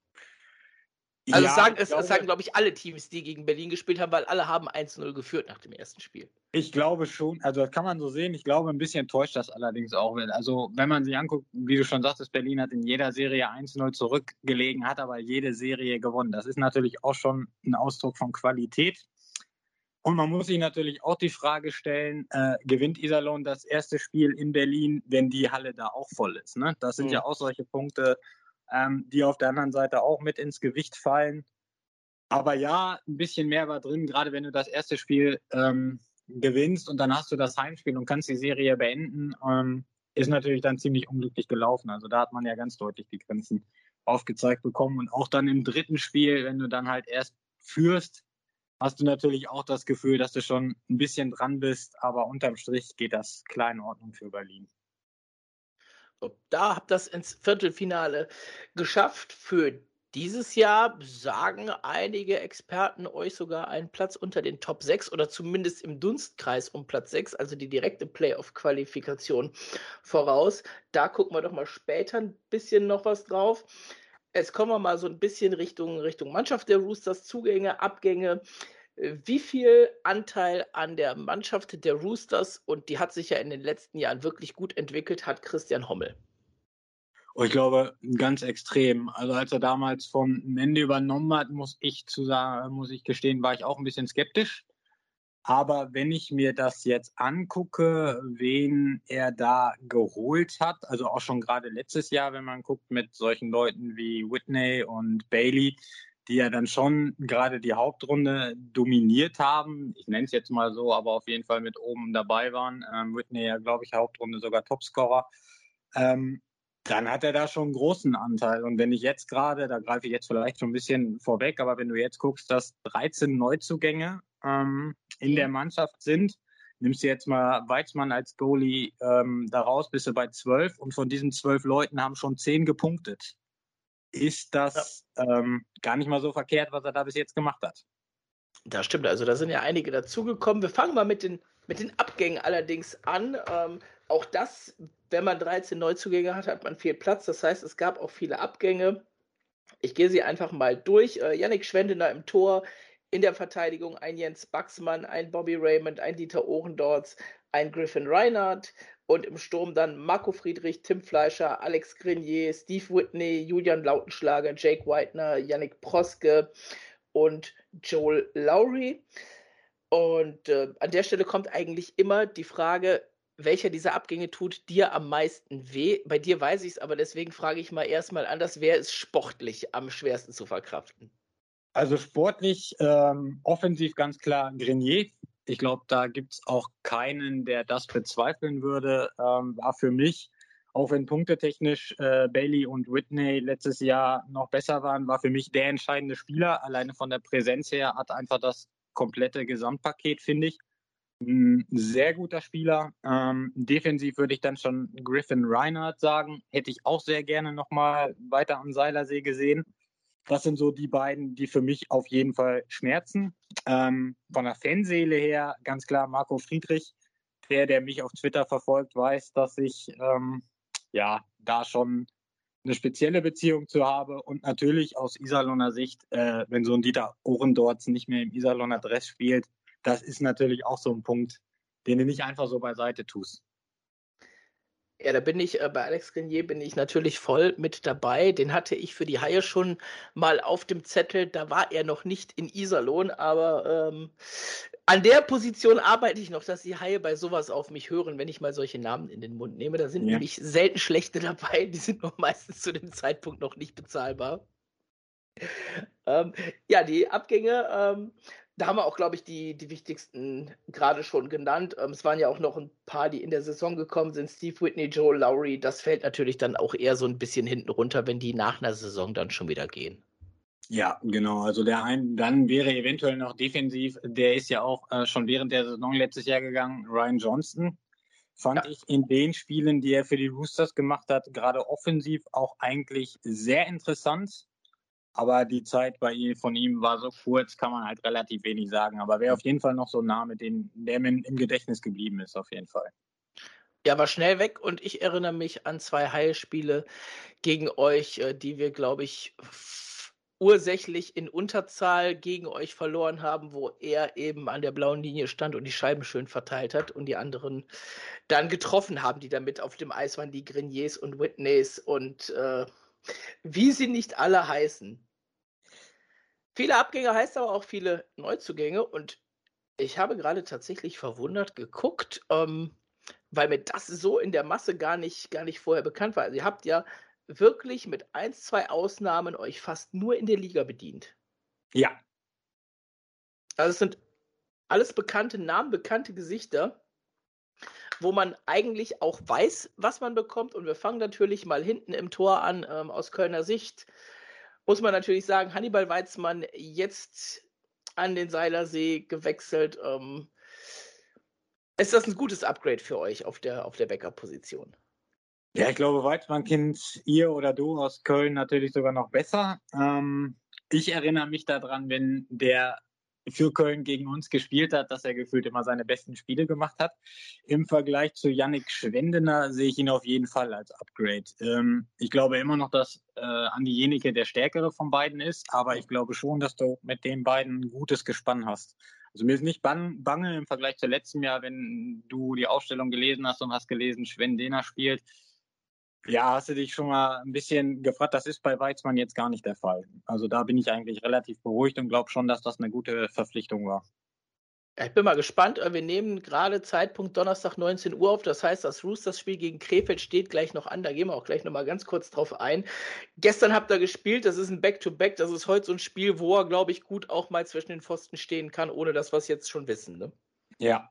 Also Ja, es sagen, glaube ich, alle Teams, die gegen Berlin gespielt haben, weil alle haben 1-0 geführt nach dem ersten Spiel. ich glaube schon, also das kann man so sehen. Ich glaube, ein bisschen täuscht das allerdings auch. Also wenn man sich anguckt, wie du schon sagtest, Berlin hat in jeder Serie 1-0 zurückgelegen, hat aber jede Serie gewonnen. Das ist natürlich auch schon ein Ausdruck von Qualität. Und man muss sich natürlich auch die Frage stellen, gewinnt Iserlohn das erste Spiel in Berlin, wenn die Halle da auch voll ist? Ne? Das sind ja auch solche Punkte, die auf der anderen Seite auch mit ins Gewicht fallen. Aber ja, ein bisschen mehr war drin, gerade wenn du das erste Spiel gewinnst und dann hast du das Heimspiel und kannst die Serie beenden, ist natürlich dann ziemlich unglücklich gelaufen. Also da hat man ja ganz deutlich die Grenzen aufgezeigt bekommen. Und auch dann im dritten Spiel, wenn du dann halt erst führst, hast du natürlich auch das Gefühl, dass du schon ein bisschen dran bist, aber unterm Strich geht das klar in Ordnung für Berlin. So, da habt das ins Viertelfinale geschafft. Für dieses Jahr sagen einige Experten euch sogar einen Platz unter den Top 6 oder zumindest im Dunstkreis um Platz 6, also die direkte Playoff-Qualifikation voraus. Da gucken wir doch mal später ein bisschen noch was drauf. Jetzt kommen wir mal so ein bisschen Richtung Mannschaft der Roosters, Zugänge, Abgänge. Wie viel Anteil an der Mannschaft der Roosters, und die hat sich ja in den letzten Jahren wirklich gut entwickelt, hat Christian Hommel? Und ich glaube, ganz extrem. Also als er damals von Mende übernommen hat, muss ich gestehen, war ich auch ein bisschen skeptisch. Aber wenn ich mir das jetzt angucke, wen er da geholt hat, also auch schon gerade letztes Jahr, wenn man guckt mit solchen Leuten wie Whitney und Bailey, die ja dann schon gerade die Hauptrunde dominiert haben, ich nenne es jetzt mal so, aber auf jeden Fall mit oben dabei waren. Whitney ja, glaube ich, Hauptrunde sogar Topscorer. Dann hat er da schon einen großen Anteil. Und wenn ich jetzt gerade, da greife ich jetzt vielleicht schon ein bisschen vorweg, aber wenn du jetzt guckst, dass 13 Neuzugänge in der Mannschaft sind, nimmst du jetzt mal Weizmann als Goalie da raus, bist du bei 12 und von diesen 12 Leuten haben schon 10 gepunktet. Ist das gar nicht mal so verkehrt, was er da bis jetzt gemacht hat. Das stimmt, also da sind ja einige dazugekommen. Wir fangen mal mit den Abgängen allerdings an. Auch das, wenn man 13 Neuzugänge hat, hat man viel Platz. Das heißt, es gab auch viele Abgänge. Ich gehe sie einfach mal durch. Yannick Schwendener im Tor, in der Verteidigung ein Jens Baxmann, ein Bobby Raymond, ein Dieter Ohrendorz, ein Griffin Reinhardt und im Sturm dann Marco Friedrich, Tim Fleischer, Alex Grenier, Steve Whitney, Julian Lautenschlager, Jake Whitener, Yannick Proske und Joel Lowry. Und an der Stelle kommt eigentlich immer die Frage, welcher dieser Abgänge tut dir am meisten weh? Bei dir weiß ich es, aber deswegen frage ich mal erstmal anders, wer ist sportlich am schwersten zu verkraften? Also sportlich, offensiv ganz klar Grenier. Ich glaube, da gibt's auch keinen, der das bezweifeln würde. War für mich, auch wenn punktetechnisch Bailey und Whitney letztes Jahr noch besser waren, war für mich der entscheidende Spieler. Alleine von der Präsenz her hat einfach das komplette Gesamtpaket, finde ich. Ein sehr guter Spieler. Defensiv würde ich dann schon Griffin Reinhardt sagen. Hätte ich auch sehr gerne nochmal weiter am Seilersee gesehen. Das sind so die beiden, die für mich auf jeden Fall schmerzen. Von der Fanseele her ganz klar Marco Friedrich. Der mich auf Twitter verfolgt, weiß, dass ich da schon eine spezielle Beziehung zu habe. Und natürlich aus Iserlohner Sicht, wenn so ein Dieter Ohrendorz nicht mehr im Iserlohner Dress spielt, das ist natürlich auch so ein Punkt, den du nicht einfach so beiseite tust. Ja, da bin ich bei Alex Grenier bin ich natürlich voll mit dabei. Den hatte ich für die Haie schon mal auf dem Zettel. Da war er noch nicht in Iserlohn, aber an der Position arbeite ich noch, dass die Haie bei sowas auf mich hören, wenn ich mal solche Namen in den Mund nehme. Da sind nämlich selten schlechte dabei. Die sind noch meistens zu dem Zeitpunkt noch nicht bezahlbar. Die Abgänge, da haben wir auch, glaube ich, die wichtigsten gerade schon genannt. Es waren ja auch noch ein paar, die in der Saison gekommen sind. Steve Whitney, Joe Lowry. Das fällt natürlich dann auch eher so ein bisschen hinten runter, wenn die nach einer Saison dann schon wieder gehen. Ja, genau. Also dann wäre eventuell noch defensiv, der ist ja auch schon während der Saison letztes Jahr gegangen, Ryan Johnston. Fand ich in den Spielen, die er für die Roosters gemacht hat, gerade offensiv auch eigentlich sehr interessant. Aber die Zeit von ihm war so kurz, kann man halt relativ wenig sagen. Aber wäre auf jeden Fall noch so ein Name, der mir im Gedächtnis geblieben ist, auf jeden Fall. Ja, war schnell weg und ich erinnere mich an 2 Heilspiele gegen euch, die wir, glaube ich, ursächlich in Unterzahl gegen euch verloren haben, wo er eben an der blauen Linie stand und die Scheiben schön verteilt hat und die anderen dann getroffen haben, die da mit auf dem Eis waren, die Greniers und Whitneys und wie sie nicht alle heißen. Viele Abgänge heißt aber auch viele Neuzugänge und ich habe gerade tatsächlich verwundert geguckt, weil mir das so in der Masse gar nicht vorher bekannt war. Also ihr habt ja wirklich mit 1, 2 Ausnahmen euch fast nur in der Liga bedient. Ja. Also es sind alles bekannte Namen, bekannte Gesichter, wo man eigentlich auch weiß, was man bekommt. Und wir fangen natürlich mal hinten im Tor an. Aus Kölner Sicht muss man natürlich sagen, Hannibal Weizmann jetzt an den Seilersee gewechselt. Ist das ein gutes Upgrade für euch auf der Backup-Position? Ja, ich glaube, Weizmann kennt ihr oder du aus Köln natürlich sogar noch besser. Ich erinnere mich daran, wenn der für Köln gegen uns gespielt hat, dass er gefühlt immer seine besten Spiele gemacht hat. Im Vergleich zu Yannick Schwendener sehe ich ihn auf jeden Fall als Upgrade. Ich glaube immer noch, dass Andi Jenike der stärkere von beiden ist, aber ich glaube schon, dass du mit den beiden ein gutes Gespann hast. Also mir ist nicht bange im Vergleich zu letztem Jahr, wenn du die Ausstellung gelesen hast und hast gelesen, Schwendener spielt. Ja, hast du dich schon mal ein bisschen gefragt, das ist bei Weizmann jetzt gar nicht der Fall. Also da bin ich eigentlich relativ beruhigt und glaube schon, dass das eine gute Verpflichtung war. Ich bin mal gespannt. Wir nehmen gerade Zeitpunkt Donnerstag 19 Uhr auf. Das heißt, das Roosters-Spiel gegen Krefeld steht gleich noch an. Da gehen wir auch gleich noch mal ganz kurz drauf ein. Gestern habt ihr gespielt. Das ist ein Back-to-Back. Das ist heute so ein Spiel, wo er, glaube ich, gut auch mal zwischen den Pfosten stehen kann, ohne dass wir es jetzt schon wissen. Ne? Ja.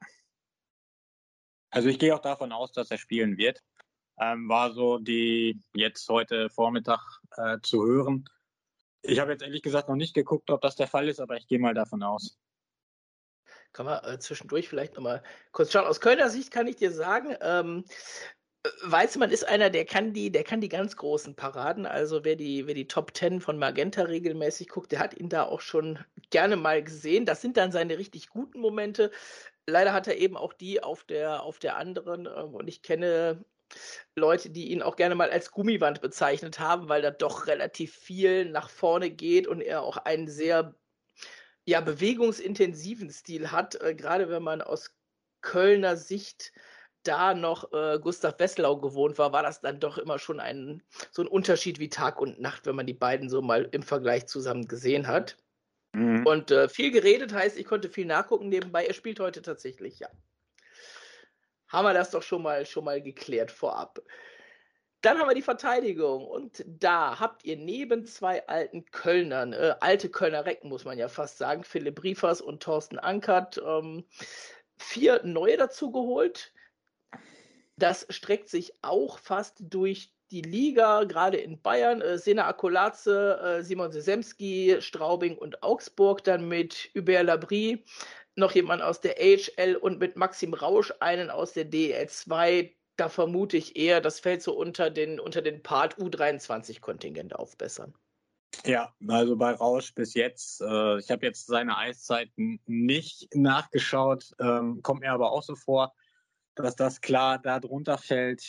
Also ich gehe auch davon aus, dass er spielen wird. War so die jetzt heute Vormittag zu hören. Ich habe jetzt ehrlich gesagt noch nicht geguckt, ob das der Fall ist, aber ich gehe mal davon aus. Kann man zwischendurch vielleicht noch mal kurz schauen. Aus Kölner Sicht kann ich dir sagen, Weizmann ist einer, der kann die ganz großen Paraden. Also wer die Top 10 von Magenta regelmäßig guckt, der hat ihn da auch schon gerne mal gesehen. Das sind dann seine richtig guten Momente. Leider hat er eben auch die auf der anderen. Und ich kenne Leute, die ihn auch gerne mal als Gummiwand bezeichnet haben, weil da doch relativ viel nach vorne geht und er auch einen sehr bewegungsintensiven Stil hat. Gerade wenn man aus Kölner Sicht da noch Gustav Wesslau gewohnt war, war das dann doch immer schon so ein Unterschied wie Tag und Nacht, wenn man die beiden so mal im Vergleich zusammen gesehen hat. Mhm. Und viel geredet heißt, ich konnte viel nachgucken nebenbei. Er spielt heute tatsächlich, ja. Haben wir das doch schon mal geklärt vorab. Dann haben wir die Verteidigung und da habt ihr neben zwei alten Kölnern, alte Kölner Recken muss man ja fast sagen, Philipp Riefers und Thorsten Ankert, 4 neue dazu geholt. Das streckt sich auch fast durch die Liga, gerade in Bayern. Sena Akolaze, Simon Sesemski, Straubing und Augsburg, dann mit Hubert Labrie, noch jemand aus der AHL und mit Maxim Rausch, einen aus der DEL 2. Da vermute ich eher, das fällt so unter den Part U23-Kontingent aufbessern. Ja, also bei Rausch bis jetzt, ich habe jetzt seine Eiszeiten nicht nachgeschaut, kommt mir aber auch so vor, dass das klar da drunter fällt.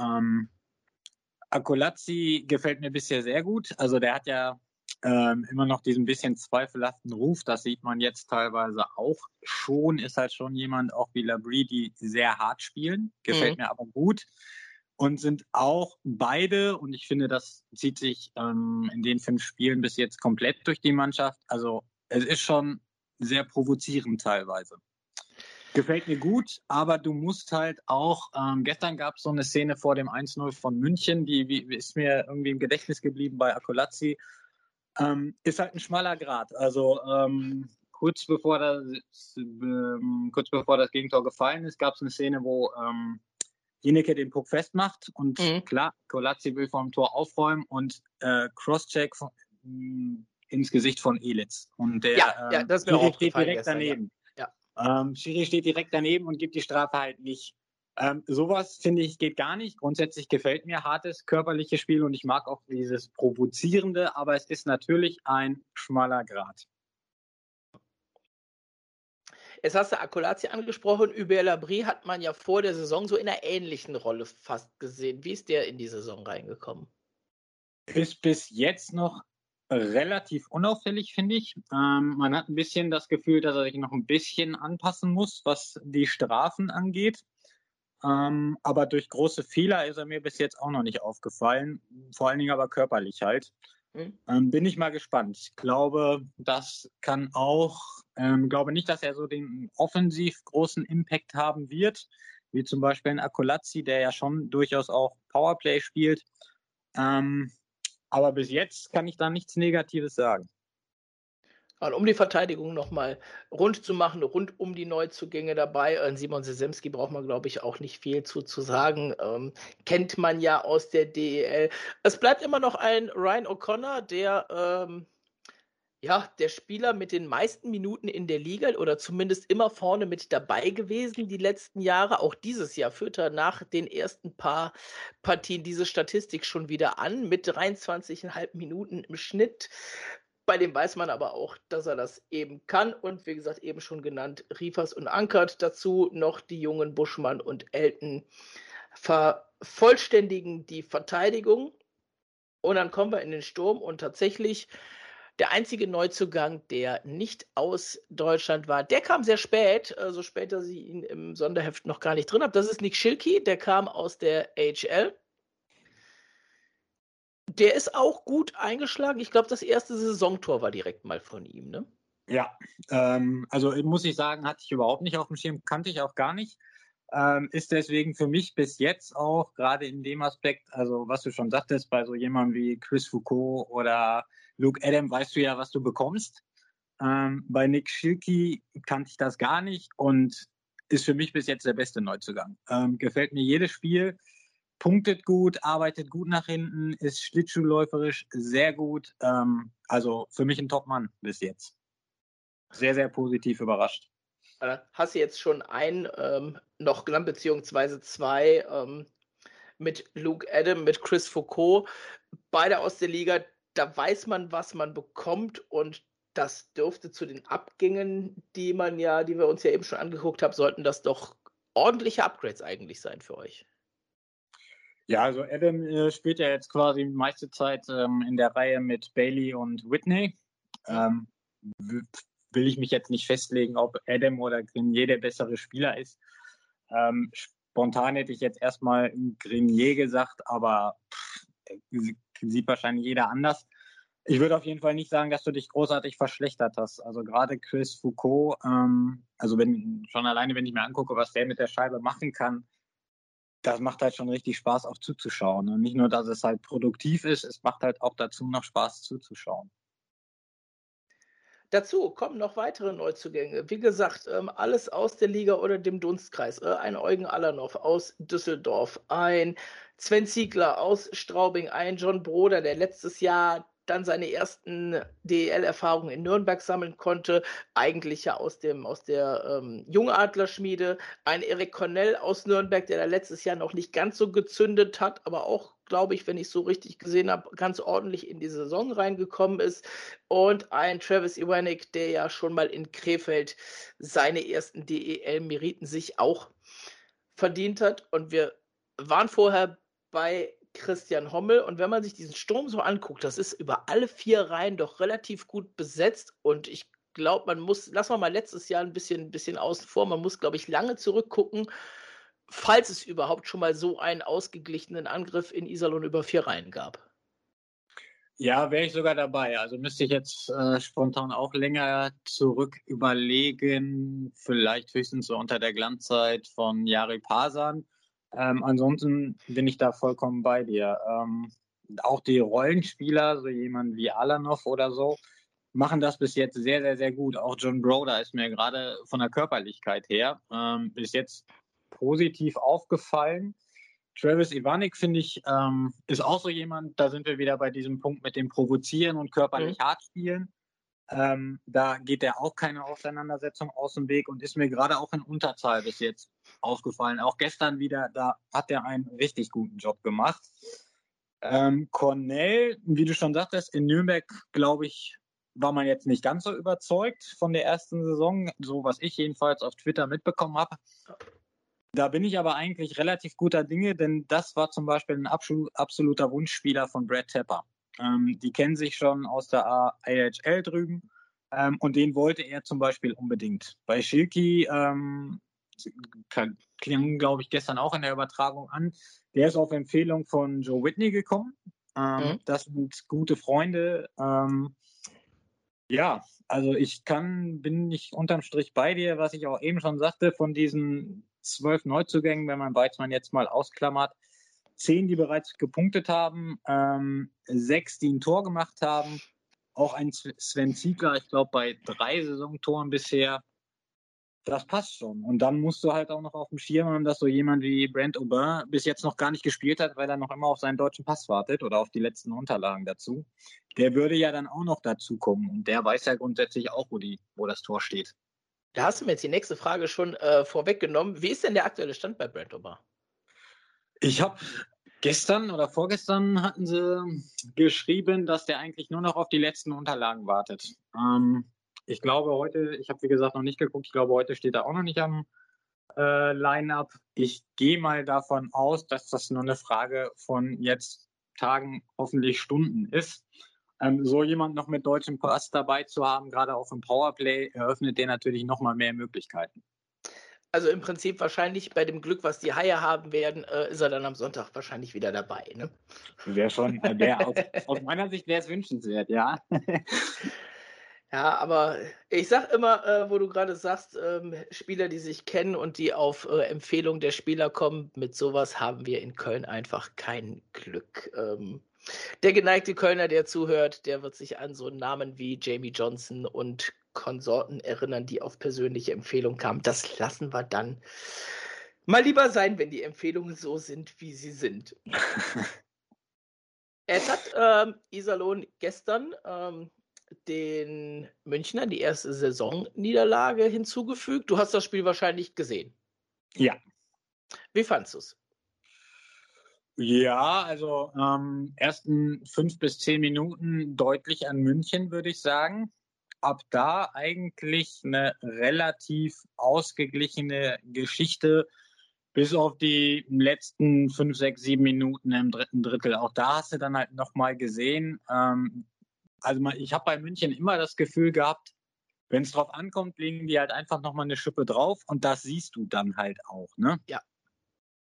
Akolazzi gefällt mir bisher sehr gut. Also der hat ja immer noch diesen bisschen zweifelhaften Ruf. Das sieht man jetzt teilweise auch schon. Ist halt schon jemand, auch wie Labrie, die sehr hart spielen. Gefällt mir aber gut. Und sind auch beide, und ich finde, das zieht sich in den 5 Spielen bis jetzt komplett durch die Mannschaft. Also es ist schon sehr provozierend teilweise. Gefällt mir gut, aber du musst halt auch, gestern gab es so eine Szene vor dem 1-0 von München, die ist mir irgendwie im Gedächtnis geblieben bei Akolazzi. Ist halt ein schmaler Grat. Also kurz bevor das Gegentor gefallen ist, gab es eine Szene, wo Jeneke den Puck festmacht und klar, Akolazzi will vom Tor aufräumen und Crosscheck ins Gesicht von Elitz. Und der das ist mir auch steht direkt gestern, daneben. Ja. Schiri steht direkt daneben und gibt die Strafe halt nicht. Sowas, finde ich, geht gar nicht. Grundsätzlich gefällt mir hartes, körperliches Spiel und ich mag auch dieses Provozierende, aber es ist natürlich ein schmaler Grat. Jetzt hast du Akolazzi angesprochen. Hubert Labrie hat man ja vor der Saison so in einer ähnlichen Rolle fast gesehen. Wie ist der in die Saison reingekommen? Ist bis jetzt noch relativ unauffällig, finde ich. Man hat ein bisschen das Gefühl, dass er sich noch ein bisschen anpassen muss, was die Strafen angeht. Aber durch große Fehler ist er mir bis jetzt auch noch nicht aufgefallen. Vor allen Dingen aber körperlich halt. Bin ich mal gespannt. Ich glaube, das kann auch, glaube nicht, dass er so den offensiv großen Impact haben wird, wie zum Beispiel ein Akolazzi, der ja schon durchaus auch Powerplay spielt. Aber bis jetzt kann ich da nichts Negatives sagen. Und um die Verteidigung nochmal rund zu machen, rund um die Neuzugänge dabei, Simon Sesemski braucht man, glaube ich, auch nicht viel zu sagen. Kennt man ja aus der DEL. Es bleibt immer noch ein Ryan O'Connor, der Spieler mit den meisten Minuten in der Liga oder zumindest immer vorne mit dabei gewesen die letzten Jahre. Auch dieses Jahr führt er nach den ersten paar Partien diese Statistik schon wieder an mit 23,5 Minuten im Schnitt. Bei dem weiß man aber auch, dass er das eben kann. Und wie gesagt, eben schon genannt, Riefers und Ankert. Dazu noch die jungen Buschmann und Elton vervollständigen die Verteidigung. Und dann kommen wir in den Sturm und tatsächlich der einzige Neuzugang, der nicht aus Deutschland war, der kam sehr spät, so spät, dass ich ihn im Sonderheft noch gar nicht drin habe. Das ist Nick Schilke, der kam aus der AHL. Der ist auch gut eingeschlagen. Ich glaube, das erste Saisontor war direkt mal von ihm, ne? Ja, also muss ich sagen, hatte ich überhaupt nicht auf dem Schirm, kannte ich auch gar nicht. Ist deswegen für mich bis jetzt auch gerade in dem Aspekt, also was du schon sagtest, bei so jemandem wie Chris Foucault oder Luke Adam weißt du ja, was du bekommst. Bei Nick Schilke kannte ich das gar nicht und ist für mich bis jetzt der beste Neuzugang. Gefällt mir jedes Spiel, punktet gut, arbeitet gut nach hinten, ist schlittschuhläuferisch sehr gut. Also für mich ein Top-Mann bis jetzt. Sehr, sehr positiv überrascht. Hast du jetzt schon einen noch genannt, beziehungsweise zwei mit Luke Adam, mit Chris Foucault, beide aus der Liga, da weiß man, was man bekommt und das dürfte zu den Abgängen, die wir uns ja eben schon angeguckt haben, sollten das doch ordentliche Upgrades eigentlich sein für euch. Ja, also Adam spielt ja jetzt quasi die meiste Zeit in der Reihe mit Bailey und Whitney. Will ich mich jetzt nicht festlegen, ob Adam oder Grenier der bessere Spieler ist. Spontan hätte ich jetzt erstmal Grenier gesagt, aber sieht wahrscheinlich jeder anders. Ich würde auf jeden Fall nicht sagen, dass du dich großartig verschlechtert hast. Also gerade Chris Foucault, also wenn ich mir angucke, was der mit der Scheibe machen kann, das macht halt schon richtig Spaß auch zuzuschauen. Und nicht nur, dass es halt produktiv ist, es macht halt auch dazu noch Spaß zuzuschauen. Dazu kommen noch weitere Neuzugänge. Wie gesagt, alles aus der Liga oder dem Dunstkreis. Ein Eugen Alanov aus Düsseldorf, ein Sven Ziegler aus Straubing, ein John Broder, der letztes Jahr dann seine ersten DEL-Erfahrungen in Nürnberg sammeln konnte, eigentlich ja aus der Jungadlerschmiede, ein Erik Cornell aus Nürnberg, der da letztes Jahr noch nicht ganz so gezündet hat, aber auch, glaube ich, wenn ich es so richtig gesehen habe, ganz ordentlich in die Saison reingekommen ist. Und ein Travis Iwanek, der ja schon mal in Krefeld seine ersten DEL-Meriten sich auch verdient hat. Und wir waren vorher bei Christian Hommel. Und wenn man sich diesen Sturm so anguckt, das ist über alle 4 Reihen doch relativ gut besetzt. Und ich glaube, lassen wir mal letztes Jahr ein bisschen außen vor, man muss, glaube ich, lange zurückgucken, falls es überhaupt schon mal so einen ausgeglichenen Angriff in Iserlohn über 4 Reihen gab. Ja, wäre ich sogar dabei. Also müsste ich jetzt spontan auch länger zurück überlegen, vielleicht höchstens so unter der Glanzzeit von Jari Pasan. Ansonsten bin ich da vollkommen bei dir. Auch die Rollenspieler, so jemand wie Alanov oder so, machen das bis jetzt sehr, sehr, sehr gut. Auch John Broder ist mir gerade von der Körperlichkeit her bis jetzt positiv aufgefallen. Travis Iwanek, finde ich, ist auch so jemand, da sind wir wieder bei diesem Punkt mit dem Provozieren und körperlich hart spielen. Da geht er auch keine Auseinandersetzung aus dem Weg und ist mir gerade auch in Unterzahl bis jetzt aufgefallen. Auch gestern wieder, da hat er einen richtig guten Job gemacht. Cornell, wie du schon sagtest, in Nürnberg, glaube ich, war man jetzt nicht ganz so überzeugt von der ersten Saison, so was ich jedenfalls auf Twitter mitbekommen habe. Da bin ich aber eigentlich relativ guter Dinge, denn das war zum Beispiel ein absoluter Wunschspieler von Brad Tepper. Die kennen sich schon aus der AHL drüben und den wollte er zum Beispiel unbedingt. Bei Schilki klang, glaube ich, gestern auch in der Übertragung an. Der ist auf Empfehlung von Joe Whitney gekommen. Das sind gute Freunde. Ja, also bin nicht unterm Strich bei dir, was ich auch eben schon sagte, von diesen 12 Neuzugängen, wenn man Weizmann jetzt mal ausklammert, 10, die bereits gepunktet haben, 6, die ein Tor gemacht haben, auch ein Sven Ziegler, ich glaube bei 3 Saisontoren bisher. Das passt schon. Und dann musst du halt auch noch auf dem Schirm haben, dass so jemand wie Brent Aubin bis jetzt noch gar nicht gespielt hat, weil er noch immer auf seinen deutschen Pass wartet oder auf die letzten Unterlagen dazu. Der würde ja dann auch noch dazukommen. Und der weiß ja grundsätzlich auch, wo das Tor steht. Da hast du mir jetzt die nächste Frage schon vorweggenommen. Wie ist denn der aktuelle Stand bei Brent Aubin? Ich habe gestern oder vorgestern hatten sie geschrieben, dass der eigentlich nur noch auf die letzten Unterlagen wartet. Ich glaube heute, ich habe wie gesagt noch nicht geguckt, ich glaube heute steht er auch noch nicht am Line-Up. Ich gehe mal davon aus, dass das nur eine Frage von jetzt Tagen, hoffentlich Stunden ist. So jemand noch mit deutschem Pass dabei zu haben, gerade auch im Powerplay, eröffnet der natürlich nochmal mehr Möglichkeiten. Also im Prinzip wahrscheinlich bei dem Glück, was die Haie haben werden, ist er dann am Sonntag wahrscheinlich wieder dabei. Ne? Wäre schon, aus meiner Sicht wäre es wünschenswert, ja. Ja, aber ich sag immer, wo du gerade sagst, Spieler, die sich kennen und die auf Empfehlung der Spieler kommen, mit sowas haben wir in Köln einfach kein Glück. Der geneigte Kölner, der zuhört, der wird sich an so einen Namen wie Jamie Johnson und Konsorten erinnern, die auf persönliche Empfehlung kamen. Das lassen wir dann mal lieber sein, wenn die Empfehlungen so sind, wie sie sind. Es hat Iserlohn gestern den Münchnern die erste Saisonniederlage hinzugefügt. Du hast das Spiel wahrscheinlich gesehen. Ja. Wie fandst du es? Ja, also ersten 5 bis 10 Minuten deutlich an München, würde ich sagen. Ab da eigentlich eine relativ ausgeglichene Geschichte, bis auf die letzten 5, 6, 7 Minuten im dritten Drittel. Auch da hast du dann halt nochmal gesehen, ich habe bei München immer das Gefühl gehabt, wenn es drauf ankommt, legen die halt einfach nochmal eine Schippe drauf und das siehst du dann halt auch, ne? Ja.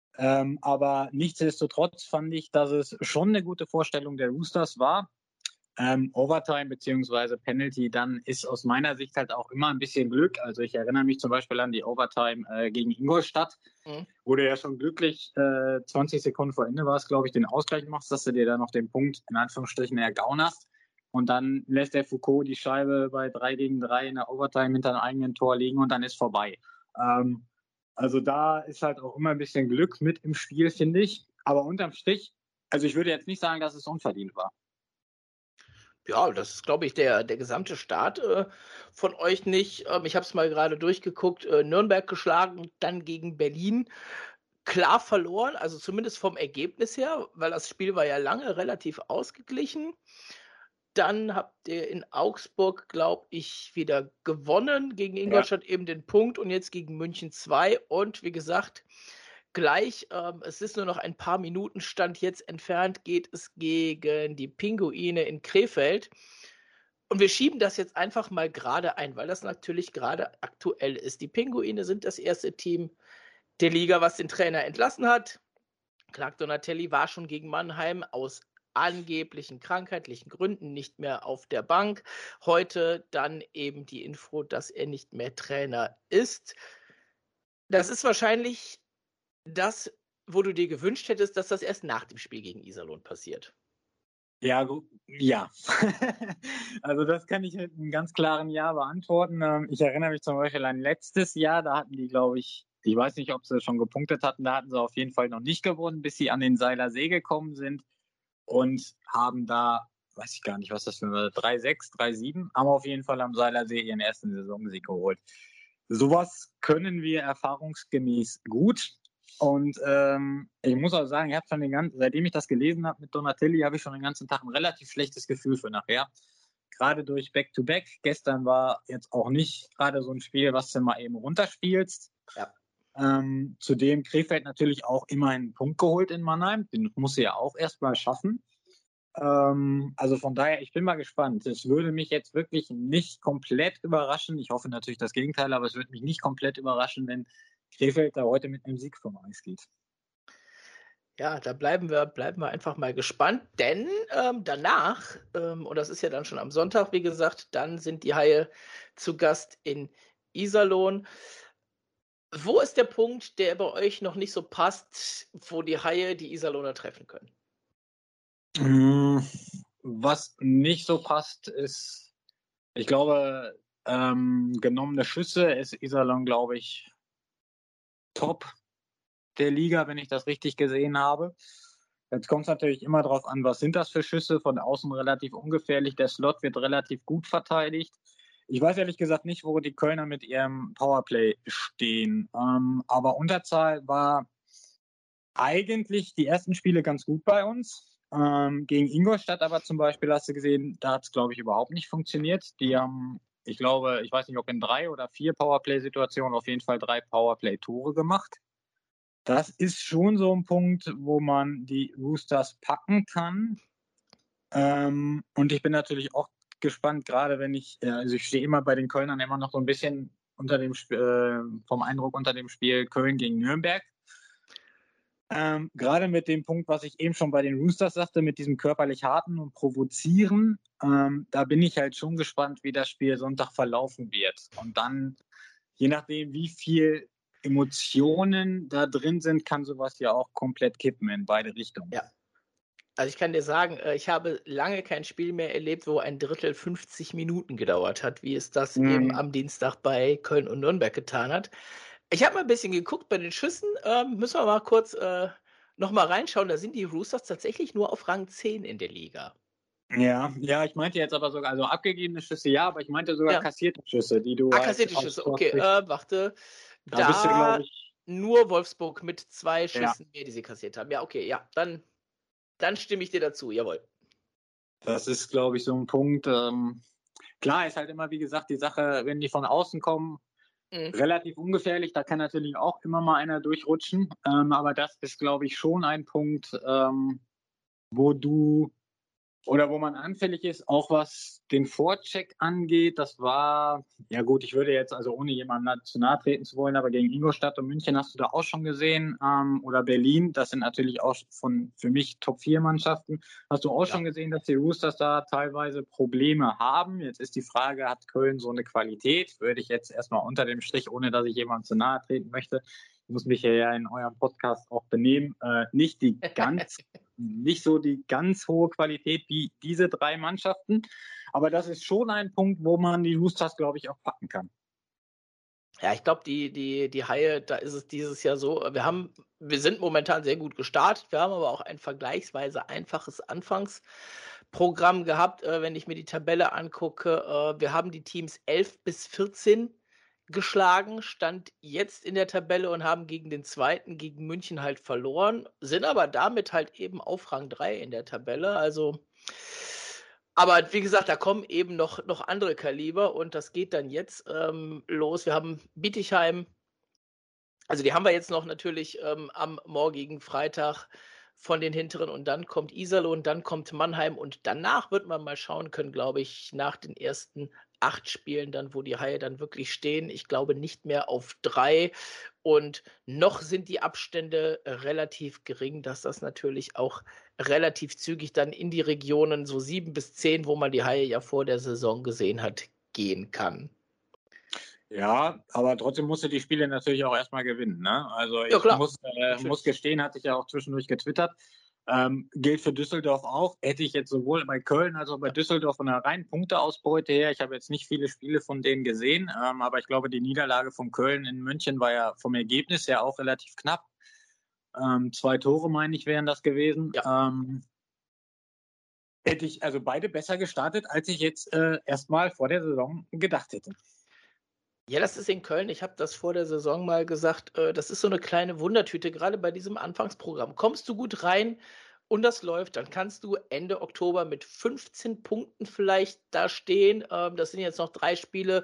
Aber nichtsdestotrotz fand ich, dass es schon eine gute Vorstellung der Roosters war. Overtime bzw. Penalty, dann ist aus meiner Sicht halt auch immer ein bisschen Glück. Also ich erinnere mich zum Beispiel an die Overtime gegen Ingolstadt, wo du ja schon glücklich 20 Sekunden vor Ende warst, glaube ich, den Ausgleich machst, dass du dir da noch den Punkt in Anführungsstrichen ergaunerst. Und dann lässt der Foucault die Scheibe bei 3-3 in der Overtime hinter einem eigenen Tor liegen und dann ist vorbei. Also da ist halt auch immer ein bisschen Glück mit im Spiel, finde ich. Aber unterm Strich, also ich würde jetzt nicht sagen, dass es unverdient war. Ja, das ist, glaube ich, der gesamte Start von euch nicht. Ich habe es mal gerade durchgeguckt. Nürnberg geschlagen, dann gegen Berlin. Klar verloren, also zumindest vom Ergebnis her, weil das Spiel war ja lange relativ ausgeglichen. Dann habt ihr in Augsburg, glaube ich, wieder gewonnen. Gegen Ingolstadt eben den Punkt und jetzt gegen München 2. Und wie gesagt, gleich, es ist nur noch ein paar Minuten Stand jetzt entfernt, geht es gegen die Pinguine in Krefeld. Und wir schieben das jetzt einfach mal gerade ein, weil das natürlich gerade aktuell ist. Die Pinguine sind das erste Team der Liga, was den Trainer entlassen hat. Clark Donatelli war schon gegen Mannheim aus angeblichen krankheitlichen Gründen nicht mehr auf der Bank. Heute dann eben die Info, dass er nicht mehr Trainer ist. Das ist wahrscheinlich das, wo du dir gewünscht hättest, dass das erst nach dem Spiel gegen Iserlohn passiert. Ja, ja. Also das kann ich mit einem ganz klaren Ja beantworten. Ich erinnere mich zum Beispiel an letztes Jahr, da hatten die, glaube ich weiß nicht, ob sie schon gepunktet hatten, da hatten sie auf jeden Fall noch nicht gewonnen, bis sie an den Seiler See gekommen sind und haben da, weiß ich gar nicht, was das für eine 3-6, 3-7, haben auf jeden Fall am Seiler See ihren ersten Saisonsieg geholt. Sowas können wir erfahrungsgemäß gut. Und ich muss auch sagen, ich habe schon seitdem ich das gelesen habe mit Donatelli, habe ich schon den ganzen Tag ein relativ schlechtes Gefühl für nachher. Gerade durch Back-to-Back. Gestern war jetzt auch nicht gerade so ein Spiel, was du mal eben runterspielst. Ja. Zudem Krefeld natürlich auch immer einen Punkt geholt in Mannheim. Den muss sie ja auch erstmal schaffen. Also von daher, ich bin mal gespannt. Es würde mich jetzt wirklich nicht komplett überraschen. Ich hoffe natürlich das Gegenteil, aber es würde mich nicht komplett überraschen, wenn Krefeld da heute mit einem Sieg vom Eis geht. Ja, da bleiben wir einfach mal gespannt, denn danach, und das ist ja dann schon am Sonntag, wie gesagt, dann sind die Haie zu Gast in Iserlohn. Wo ist der Punkt, der bei euch noch nicht so passt, wo die Haie die Iserlohner treffen können? Was nicht so passt, ist, ich glaube, genommene Schüsse ist Iserlohn, glaube ich, top der Liga, wenn ich das richtig gesehen habe. Jetzt kommt es natürlich immer darauf an, was sind das für Schüsse, von außen relativ ungefährlich, der Slot wird relativ gut verteidigt. Ich weiß ehrlich gesagt nicht, wo die Kölner mit ihrem Powerplay stehen, aber Unterzahl war eigentlich die ersten Spiele ganz gut bei uns. Gegen Ingolstadt aber zum Beispiel hast du gesehen, da hat es, glaube ich, überhaupt nicht funktioniert. Die haben, ich glaube, ich weiß nicht, ob in 3 oder 4 Powerplay-Situationen auf jeden Fall 3 Powerplay-Tore gemacht. Das ist schon so ein Punkt, wo man die Roosters packen kann. Und ich bin natürlich auch gespannt, gerade wenn ich stehe immer bei den Kölnern immer noch so ein bisschen vom Eindruck unter dem Spiel Köln gegen Nürnberg. Gerade mit dem Punkt, was ich eben schon bei den Roosters sagte, mit diesem körperlich harten und provozieren, da bin ich halt schon gespannt, wie das Spiel Sonntag verlaufen wird. Und dann, je nachdem, wie viel Emotionen da drin sind, kann sowas ja auch komplett kippen in beide Richtungen. Ja. Also ich kann dir sagen, ich habe lange kein Spiel mehr erlebt, wo ein Drittel 50 Minuten gedauert hat, wie es das eben am Dienstag bei Köln und Nürnberg getan hat. Ich habe mal ein bisschen geguckt bei den Schüssen, müssen wir mal kurz noch mal reinschauen, da sind die Roosters tatsächlich nur auf Rang 10 in der Liga. Ja, ich meinte jetzt aber sogar, also abgegebene Schüsse ja, aber ich meinte sogar kassierte Schüsse, die du kassierte Schüsse, okay, warte. Da bist du, glaube ich, nur Wolfsburg mit 2 Schüssen mehr, die sie kassiert haben. Ja, okay, ja, dann stimme ich dir dazu, jawohl. Das ist, glaube ich, so ein Punkt. Klar ist halt immer, wie gesagt, die Sache, wenn die von außen kommen, relativ ungefährlich. Da kann natürlich auch immer mal einer durchrutschen. Aber das ist, glaube ich, schon ein Punkt, wo du Oder wo man anfällig ist, auch was den Vorcheck angeht, das war, ja gut, ich würde jetzt, also ohne jemandem zu nahe treten zu wollen, aber gegen Ingolstadt und München hast du da auch schon gesehen, oder Berlin, das sind natürlich auch für mich Top-4-Mannschaften. Hast du auch schon gesehen, dass die Roosters da teilweise Probleme haben? Jetzt ist die Frage, hat Köln so eine Qualität? Würde ich jetzt erstmal unter dem Strich, ohne dass ich jemandem zu nahe treten möchte, ich muss mich ja in eurem Podcast auch benehmen, nicht so die ganz hohe Qualität wie diese 3 Mannschaften. Aber das ist schon ein Punkt, wo man die Roosters, glaube ich, auch packen kann. Ja, ich glaube, die Haie, da ist es dieses Jahr so, wir sind momentan sehr gut gestartet, wir haben aber auch ein vergleichsweise einfaches Anfangsprogramm gehabt, wenn ich mir die Tabelle angucke. Wir haben die Teams 11 bis 14 geschlagen, stand jetzt in der Tabelle und haben gegen den zweiten, gegen München halt verloren, sind aber damit halt eben auf Rang 3 in der Tabelle, also aber wie gesagt, da kommen eben noch andere Kaliber und das geht dann jetzt los. Wir haben Bietigheim, also die haben wir jetzt noch natürlich am morgigen Freitag von den hinteren und dann kommt Iserlohn, dann kommt Mannheim und danach wird man mal schauen können, glaube ich, nach den ersten 8 Spielen dann, wo die Haie dann wirklich stehen. Ich glaube nicht mehr auf 3 und noch sind die Abstände relativ gering, dass das natürlich auch relativ zügig dann in die Regionen so 7 bis 10, wo man die Haie ja vor der Saison gesehen hat, gehen kann. Ja, aber trotzdem musst du die Spiele natürlich auch erstmal gewinnen. Ne? Also Ja, ich klar. muss gestehen, hatte ich ja auch zwischendurch getwittert, gilt für Düsseldorf auch. Hätte ich jetzt sowohl bei Köln als auch bei Düsseldorf von der reinen Punkteausbeute her, ich habe jetzt nicht viele Spiele von denen gesehen, aber ich glaube, die Niederlage von Köln in München war ja vom Ergebnis her auch relativ knapp. 2 Tore, meine ich, wären das gewesen. Ja. Hätte ich also beide besser gestartet, als ich jetzt erstmal vor der Saison gedacht hätte. Ja, das ist in Köln. Ich habe das vor der Saison mal gesagt. Das ist so eine kleine Wundertüte, gerade bei diesem Anfangsprogramm. Kommst du gut rein und das läuft, dann kannst du Ende Oktober mit 15 Punkten vielleicht da stehen. Das sind jetzt noch 3 Spiele.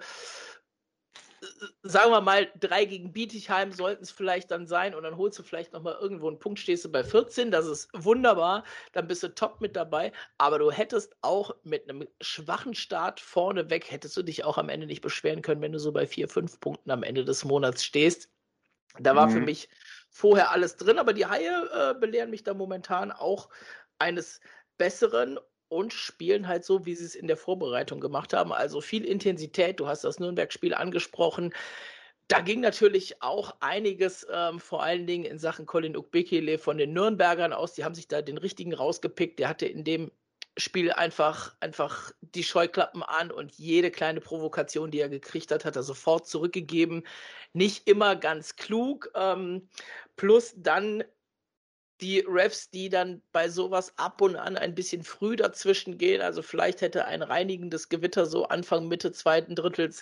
Sagen wir mal, 3 gegen Bietigheim sollten es vielleicht dann sein und dann holst du vielleicht nochmal irgendwo einen Punkt, stehst du bei 14, das ist wunderbar, dann bist du top mit dabei, aber du hättest auch mit einem schwachen Start vorneweg, hättest du dich auch am Ende nicht beschweren können, wenn du so bei 4, 5 Punkten am Ende des Monats stehst. Da war für mich vorher alles drin, aber die Haie belehren mich da momentan auch eines Besseren und spielen halt so, wie sie es in der Vorbereitung gemacht haben. Also viel Intensität. Du hast das Nürnberg-Spiel angesprochen. Da ging natürlich auch einiges, vor allen Dingen in Sachen Colin Ukbekele von den Nürnbergern aus. Die haben sich da den richtigen rausgepickt. Der hatte in dem Spiel einfach die Scheuklappen an und jede kleine Provokation, die er gekriegt hat, hat er sofort zurückgegeben. Nicht immer ganz klug. Plus dann die Refs, die dann bei sowas ab und an ein bisschen früh dazwischen gehen. Also vielleicht hätte ein reinigendes Gewitter so Anfang, Mitte zweiten Drittels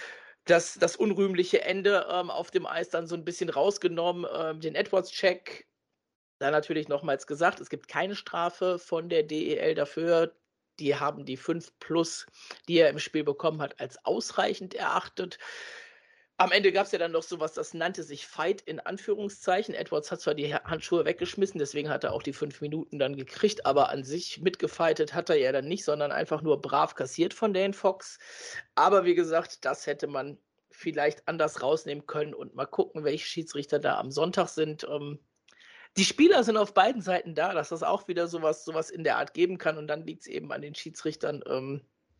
das unrühmliche Ende auf dem Eis dann so ein bisschen rausgenommen. Den Edwards-Check, da natürlich nochmals gesagt, es gibt keine Strafe von der DEL dafür. Die haben die 5+, die er im Spiel bekommen hat, als ausreichend erachtet. Am Ende gab es ja dann noch sowas, das nannte sich Fight in Anführungszeichen. Edwards hat zwar die Handschuhe weggeschmissen, deswegen hat er auch die 5 Minuten dann gekriegt, aber an sich mitgefightet hat er ja dann nicht, sondern einfach nur brav kassiert von Dane Fox. Aber wie gesagt, das hätte man vielleicht anders rausnehmen können und mal gucken, welche Schiedsrichter da am Sonntag sind. Die Spieler sind auf beiden Seiten da, dass das auch wieder sowas in der Art geben kann und dann liegt es eben an den Schiedsrichtern,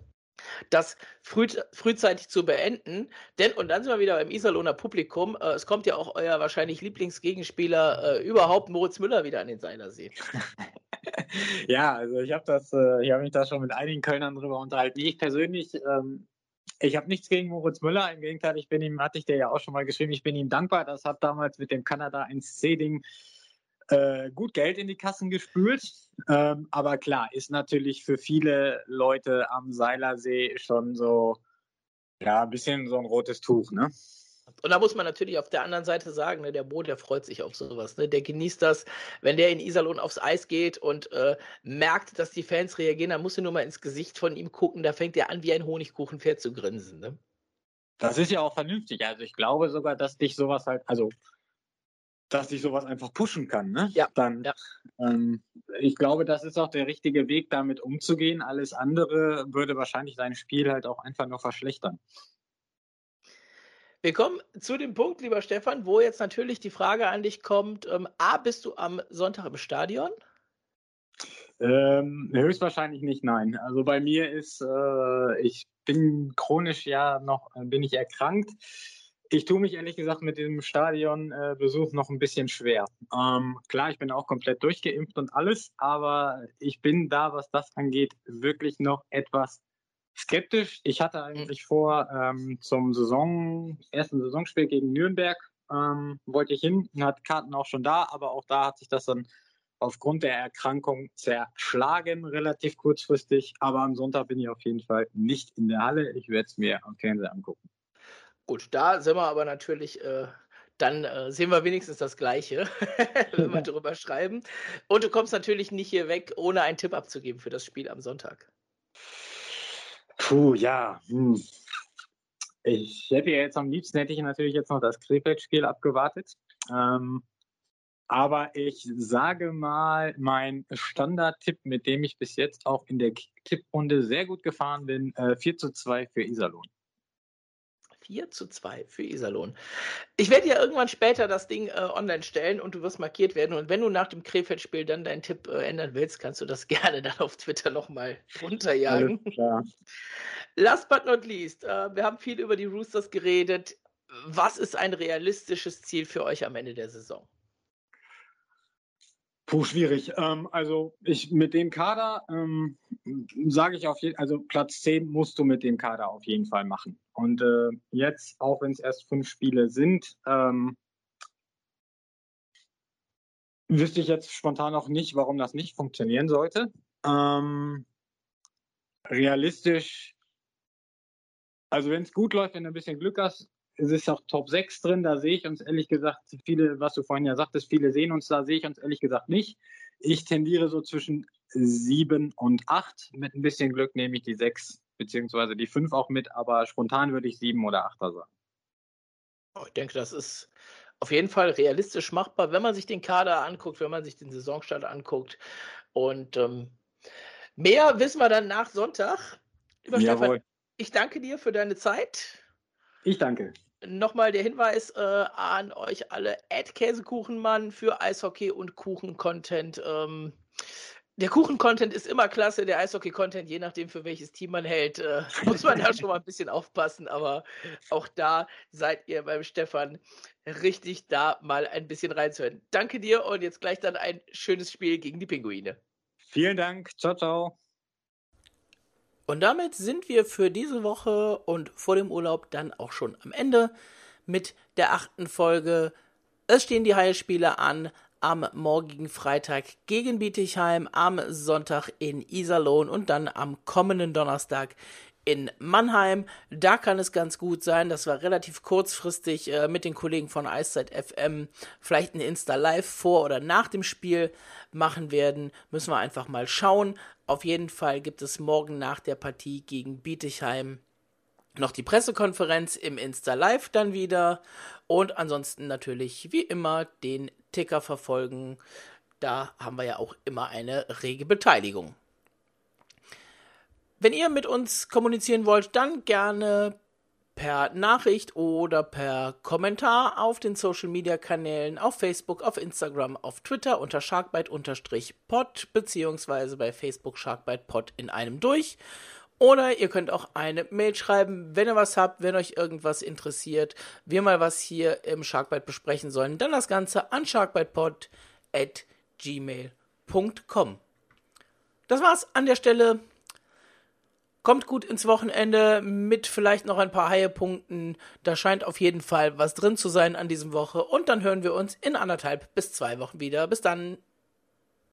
das frühzeitig zu beenden. Und dann sind wir wieder beim Iserlohner Publikum. Es kommt ja auch euer wahrscheinlich Lieblingsgegenspieler überhaupt, Moritz Müller, wieder an den Seilersee. Ja, also ich habe mich da schon mit einigen Kölnern drüber unterhalten. Ich persönlich, ich habe nichts gegen Moritz Müller. Im Gegenteil, hatte ich dir ja auch schon mal geschrieben, ich bin ihm dankbar. Das hat damals mit dem Kanada 1C-Ding gut Geld in die Kassen gespült. Aber klar, ist natürlich für viele Leute am Seilersee schon so, ja, ein bisschen so ein rotes Tuch, ne? Und da muss man natürlich auf der anderen Seite sagen, ne, der Bo, der freut sich auf sowas. Ne? Der genießt das, wenn der in Iserlohn aufs Eis geht und merkt, dass die Fans reagieren, dann musst du nur mal ins Gesicht von ihm gucken, da fängt er an, wie ein Honigkuchenpferd zu grinsen. Ne? Das ist ja auch vernünftig. Also ich glaube sogar, dass dich sowas halt, also dass ich sowas einfach pushen kann. Ne? Ja. Dann, ja. Ich glaube, das ist auch der richtige Weg, damit umzugehen. Alles andere würde wahrscheinlich sein Spiel halt auch einfach nur verschlechtern. Wir kommen zu dem Punkt, lieber Stefan, wo jetzt natürlich die Frage an dich kommt, bist du am Sonntag im Stadion? Höchstwahrscheinlich nicht, nein. Also bei mir ist, ich bin chronisch bin ich erkrankt. Ich tue mich ehrlich gesagt mit dem Stadionbesuch noch ein bisschen schwer. Klar, ich bin auch komplett durchgeimpft und alles, aber ich bin da, was das angeht, wirklich noch etwas skeptisch. Ich hatte eigentlich vor, zum ersten Saisonspiel gegen Nürnberg wollte ich hin, hatte Karten auch schon da, aber auch da hat sich das dann aufgrund der Erkrankung zerschlagen, relativ kurzfristig. Aber am Sonntag bin ich auf jeden Fall nicht in der Halle. Ich werde es mir am Fernseher angucken. Gut, da sind wir aber natürlich, dann sehen wir wenigstens das Gleiche, wenn wir drüber schreiben. Und du kommst natürlich nicht hier weg, ohne einen Tipp abzugeben für das Spiel am Sonntag. Puh, ja. Ich hätte ja jetzt am liebsten, hätte ich natürlich jetzt noch das Krefeld-Spiel abgewartet. Aber ich sage mal, mein Standardtipp, mit dem ich bis jetzt auch in der Tipprunde sehr gut gefahren bin, 4:2 für Iserlohn. 4:2 für Iserlohn. Ich werde ja irgendwann später das Ding online stellen und du wirst markiert werden. Und wenn du nach dem Krefeld-Spiel dann deinen Tipp ändern willst, kannst du das gerne dann auf Twitter nochmal runterjagen. Alles klar. Last but not least, wir haben viel über die Roosters geredet. Was ist ein realistisches Ziel für euch am Ende der Saison? Puh, schwierig. Also mit dem Kader sage ich also Platz 10 musst du mit dem Kader auf jeden Fall machen. Und jetzt, auch wenn es erst 5 Spiele sind, wüsste ich jetzt spontan auch nicht, warum das nicht funktionieren sollte. Realistisch, also wenn es gut läuft, wenn du ein bisschen Glück hast, es ist auch Top 6 drin, da sehe ich uns ehrlich gesagt, was du vorhin ja sagtest, viele sehen uns, da sehe ich uns ehrlich gesagt nicht. Ich tendiere so zwischen 7 und 8. Mit ein bisschen Glück nehme ich die 6 beziehungsweise die 5 auch mit, aber spontan würde ich 7 oder 8er sagen. Ich denke, das ist auf jeden Fall realistisch machbar, wenn man sich den Kader anguckt, wenn man sich den Saisonstart anguckt. Und mehr wissen wir dann nach Sonntag. Lieber Stefan, ich danke dir für deine Zeit. Ich danke. Nochmal der Hinweis an euch alle, @Käsekuchenmann für Eishockey und Kuchen-Content. Der Kuchen-Content ist immer klasse, der Eishockey-Content, je nachdem für welches Team man hält, muss man da schon mal ein bisschen aufpassen, aber auch da seid ihr beim Stefan richtig, da mal ein bisschen reinzuhören. Danke dir und jetzt gleich dann ein schönes Spiel gegen die Pinguine. Vielen Dank, ciao, ciao. Und damit sind wir für diese Woche und vor dem Urlaub dann auch schon am Ende mit der 8. Folge. Es stehen die Heilspiele an am morgigen Freitag gegen Bietigheim, am Sonntag in Iserlohn und dann am kommenden Donnerstag in Mannheim. Da kann es ganz gut sein, dass wir relativ kurzfristig mit den Kollegen von Eiszeit FM vielleicht ein Insta-Live vor oder nach dem Spiel machen werden. Müssen wir einfach mal schauen. Auf jeden Fall gibt es morgen nach der Partie gegen Bietigheim noch die Pressekonferenz im Insta-Live dann wieder. Und ansonsten natürlich wie immer den Ticker verfolgen. Da haben wir ja auch immer eine rege Beteiligung. Wenn ihr mit uns kommunizieren wollt, dann gerne per Nachricht oder per Kommentar auf den Social-Media-Kanälen, auf Facebook, auf Instagram, auf Twitter unter Sharkbite_pod beziehungsweise bei Facebook Sharkbite_pod in einem durch. Oder ihr könnt auch eine Mail schreiben, wenn ihr was habt, wenn euch irgendwas interessiert, wir mal was hier im Sharkbite besprechen sollen, dann das Ganze an sharkbitepod@gmail.com. Das war's an der Stelle. Kommt gut ins Wochenende mit vielleicht noch ein paar Haie-Punkten. Da scheint auf jeden Fall was drin zu sein an diesem Woche. Und dann hören wir uns in 1,5 bis 2 Wochen wieder. Bis dann.